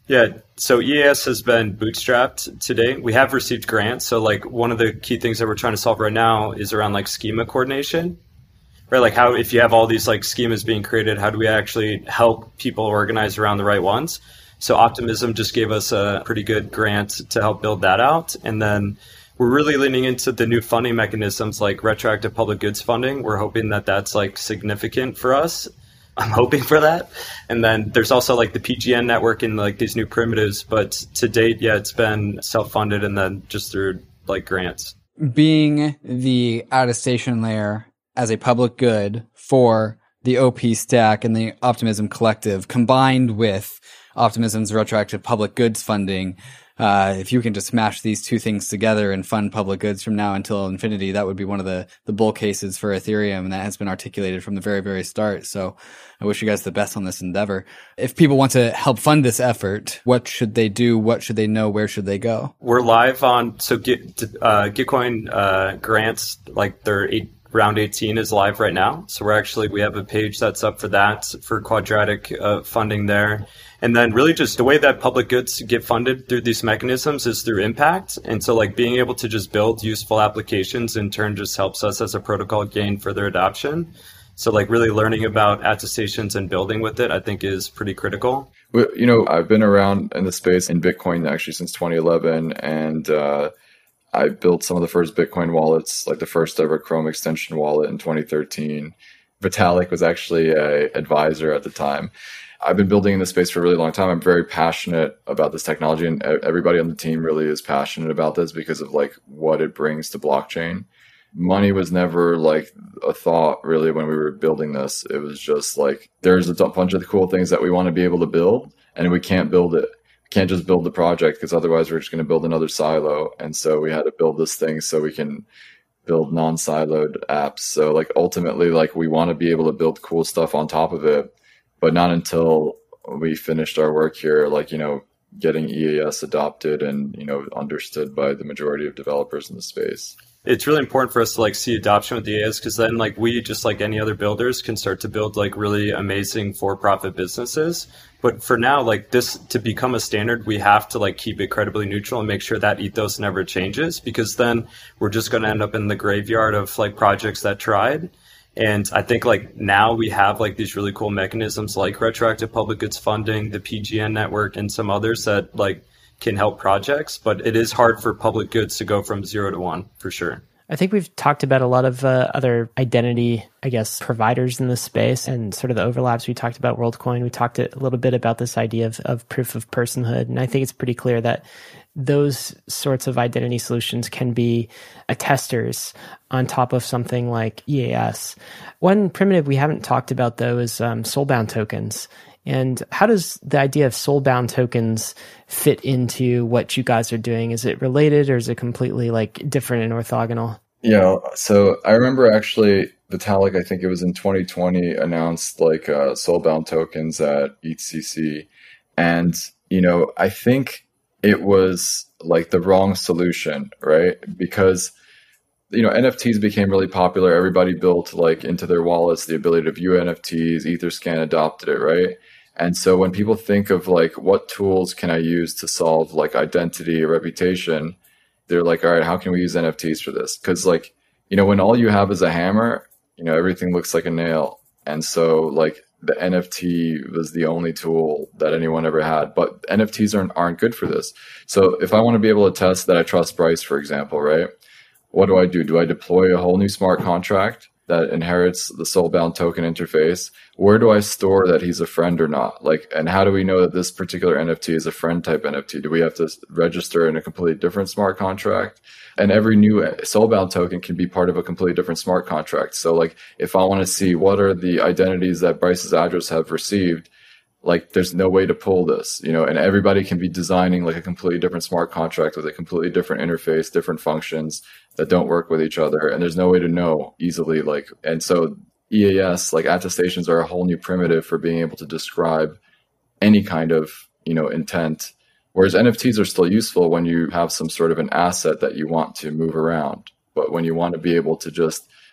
Yeah, so E A S has been bootstrapped today. We have received grants. So like one of the key things that we're trying to solve right now is around like schema coordination, right? Like how, if you have all these like schemas being created, how do we actually help people organize around the right ones? So Optimism just gave us a pretty good grant to help build that out. And then we're really leaning into the new funding mechanisms like retroactive public goods funding. We're hoping that that's like significant for us. I'm hoping for that. And then there's also like the P G N network and like these new primitives. But to date, yeah, it's been self-funded and then just through like grants. Being the attestation layer as a public good for the O P stack and the Optimism Collective combined with Optimism's retroactive public goods funding, Uh, if you can just smash these two things together and fund public goods from now until infinity, that would be one of the, the bull cases for Ethereum. And that has been articulated from the very, very start. So I wish you guys the best on this endeavor. If people want to help fund this effort, what should they do? What should they know? Where should they go? We're live on, so Git, uh, Gitcoin uh, grants, like their eight, round eighteen is live right now. So we're actually, we have a page that's up for that, for quadratic uh, funding there. And then really just the way that public goods get funded through these mechanisms is through impact. And so like being able to just build useful applications in turn just helps us as a protocol gain further adoption. So like really learning about attestations and building with it, I think is pretty critical. Well, you know, I've been around in the space in Bitcoin actually since twenty eleven, and uh, I built some of the first Bitcoin wallets, like the first ever Chrome extension wallet in twenty thirteen. Vitalik was actually an advisor at the time. I've been building in this space for a really long time. I'm very passionate about this technology, and everybody on the team really is passionate about this because of like what it brings to blockchain. Money was never like a thought really when we were building this. It was just like, there's a bunch of cool things that we want to be able to build, and we can't build it. We can't just build the project because otherwise we're just going to build another silo. And so we had to build this thing so we can build non-siloed apps. So like ultimately, like we want to be able to build cool stuff on top of it, but not until we finished our work here, like, you know, getting E A S adopted and, you know, understood by the majority of developers in the space. It's really important for us to like see adoption with E A S, because then like we, just like any other builders, can start to build like really amazing for-profit businesses. But for now, like this, to become a standard, we have to like keep it credibly neutral and make sure that ethos never changes, because then we're just going to end up in the graveyard of like projects that tried. And I think like now we have like these really cool mechanisms like retroactive public goods funding, the P G N network, and some others that like can help projects. But it is hard for public goods to go from zero to one for sure. I think we've talked about a lot of uh, other identity, I guess, providers in this space and sort of the overlaps. We talked about WorldCoin. We talked a little bit about this idea of, of proof of personhood. And I think it's pretty clear that those sorts of identity solutions can be attesters on top of something like E A S. One primitive we haven't talked about, though, is um, soulbound tokens. And how does the idea of soulbound tokens fit into what you guys are doing? Is it related, or is it completely like different and orthogonal? Yeah, so I remember actually Vitalik, I think it was in twenty twenty, announced like uh, soulbound tokens at E T H C C. And, you know, I think it was like the wrong solution, right? Because, you know, N F Ts became really popular. Everybody built like into their wallets the ability to view N F Ts. Etherscan adopted it, right? And so when people think of like, what tools can I use to solve like identity or reputation, they're like, all right, how can we use N F Ts for this? Because like, you know, when all you have is a hammer, you know, everything looks like a nail. And so like the N F T was the only tool that anyone ever had. But N F Ts aren't, aren't good for this. So if I want to be able to test that I trust Bryce, for example, right? What do I do? Do I deploy a whole new smart contract that inherits the soulbound token interface? Where do I store that he's a friend or not? Like, and how do we know that this particular N F T is a friend type N F T? Do we have to register in a completely different smart contract? And every new soulbound token can be part of a completely different smart contract. So like, if I want to see what are the identities that Bryce's address have received, like there's no way to pull this, you know, and everybody can be designing like a completely different smart contract with a completely different interface, different functions that don't work with each other. And there's no way to know easily. Like, and so E A S, like attestations, are a whole new primitive for being able to describe any kind of, you know, intent. Whereas N F Ts are still useful when you have some sort of an asset that you want to move around. But when you want to be able to just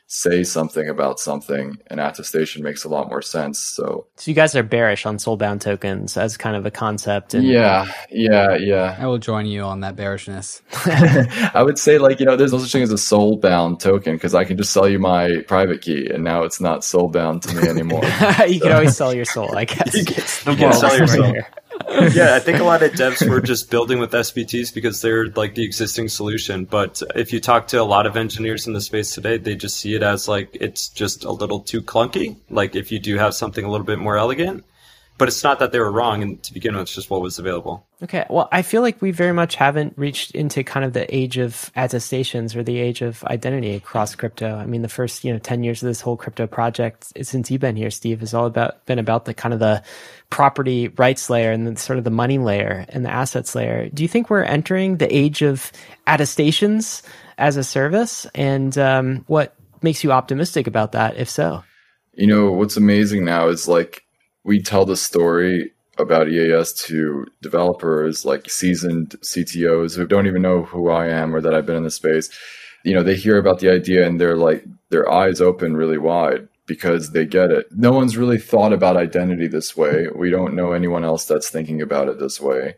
say something about something, an attestation makes a lot more sense. So, so you guys are bearish on soulbound tokens as kind of a concept. And yeah, yeah, yeah. I will join you on that bearishness. I would say, like, you know, there's no such thing as a soulbound token because I can just sell you my private key and now it's not soulbound to me anymore. You can always sell your soul, I guess. You can, you can sell your soul. Yeah, I think a lot of devs were just building with S B Ts because they're like the existing solution. But if you talk to a lot of engineers in the space today, they just see it as like it's just a little too clunky. Like if you do have something a little bit more elegant. But it's not that they were wrong and to begin with, it's just what was available. Okay. Well, I feel like we very much haven't reached into kind of the age of attestations or the age of identity across crypto. I mean, the first, you know, ten years of this whole crypto project since you've been here, Steve, has all about been about the kind of the property rights layer and then sort of the money layer and the assets layer. Do you think we're entering the age of attestations as a service? And um, what makes you optimistic about that, if so? You know, what's amazing now is like, we tell the story about E A S to developers, like seasoned C T Os who don't even know who I am or that I've been in the space. You know, they hear about the idea and they're like, their eyes open really wide because they get it. No one's really thought about identity this way. We don't know anyone else that's thinking about it this way.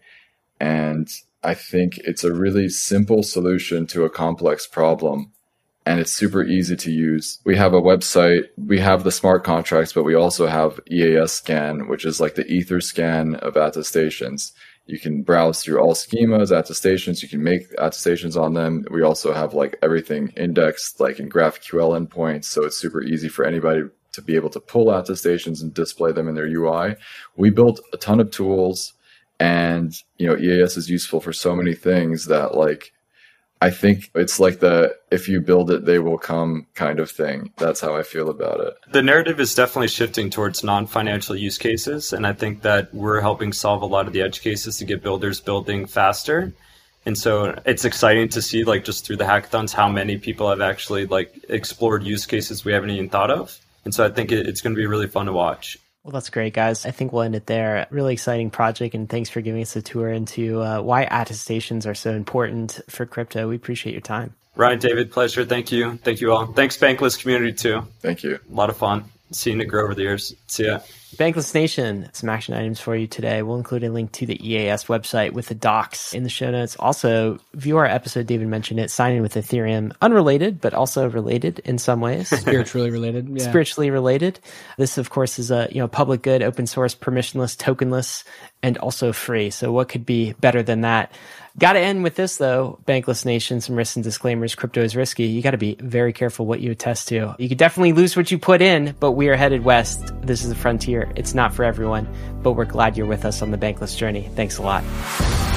And I think it's a really simple solution to a complex problem. And it's super easy to use. We have a website, we have the smart contracts, but we also have E A S Scan, which is like the Ether scan of attestations. You can browse through all schemas, attestations, you can make attestations on them. We also have like everything indexed, like in GraphQL endpoints. So it's super easy for anybody to be able to pull attestations and display them in their U I. We built a ton of tools and, you know, E A S is useful for so many things that like, I think it's like the, if you build it, they will come kind of thing. That's how I feel about it. The narrative is definitely shifting towards non-financial use cases. And I think that we're helping solve a lot of the edge cases to get builders building faster. And so it's exciting to see, like, just through the hackathons, how many people have actually like explored use cases we haven't even thought of. And so I think it, it's going to be really fun to watch. Well, that's great, guys. I think we'll end it there. Really exciting project, and thanks for giving us a tour into uh, why attestations are so important for crypto. We appreciate your time. Ryan, David, pleasure. Thank you. Thank you all. Thanks, Bankless community, too. Thank you. A lot of fun seeing it grow over the years. See ya. Bankless Nation, some action items for you today. We'll include a link to the E A S website with the docs in the show notes. Also, view our episode, David mentioned it, signing with Ethereum. Unrelated, but also related in some ways. Spiritually related. Yeah. Spiritually related. This, of course, is a you know public good, open source, permissionless, tokenless, and also free. So what could be better than that? Got to end with this, though. Bankless Nation, some risks and disclaimers. Crypto is risky. You got to be very careful what you attest to. You could definitely lose what you put in, but we are headed west. This is the frontier. It's not for everyone, but we're glad you're with us on the Bankless journey. Thanks a lot.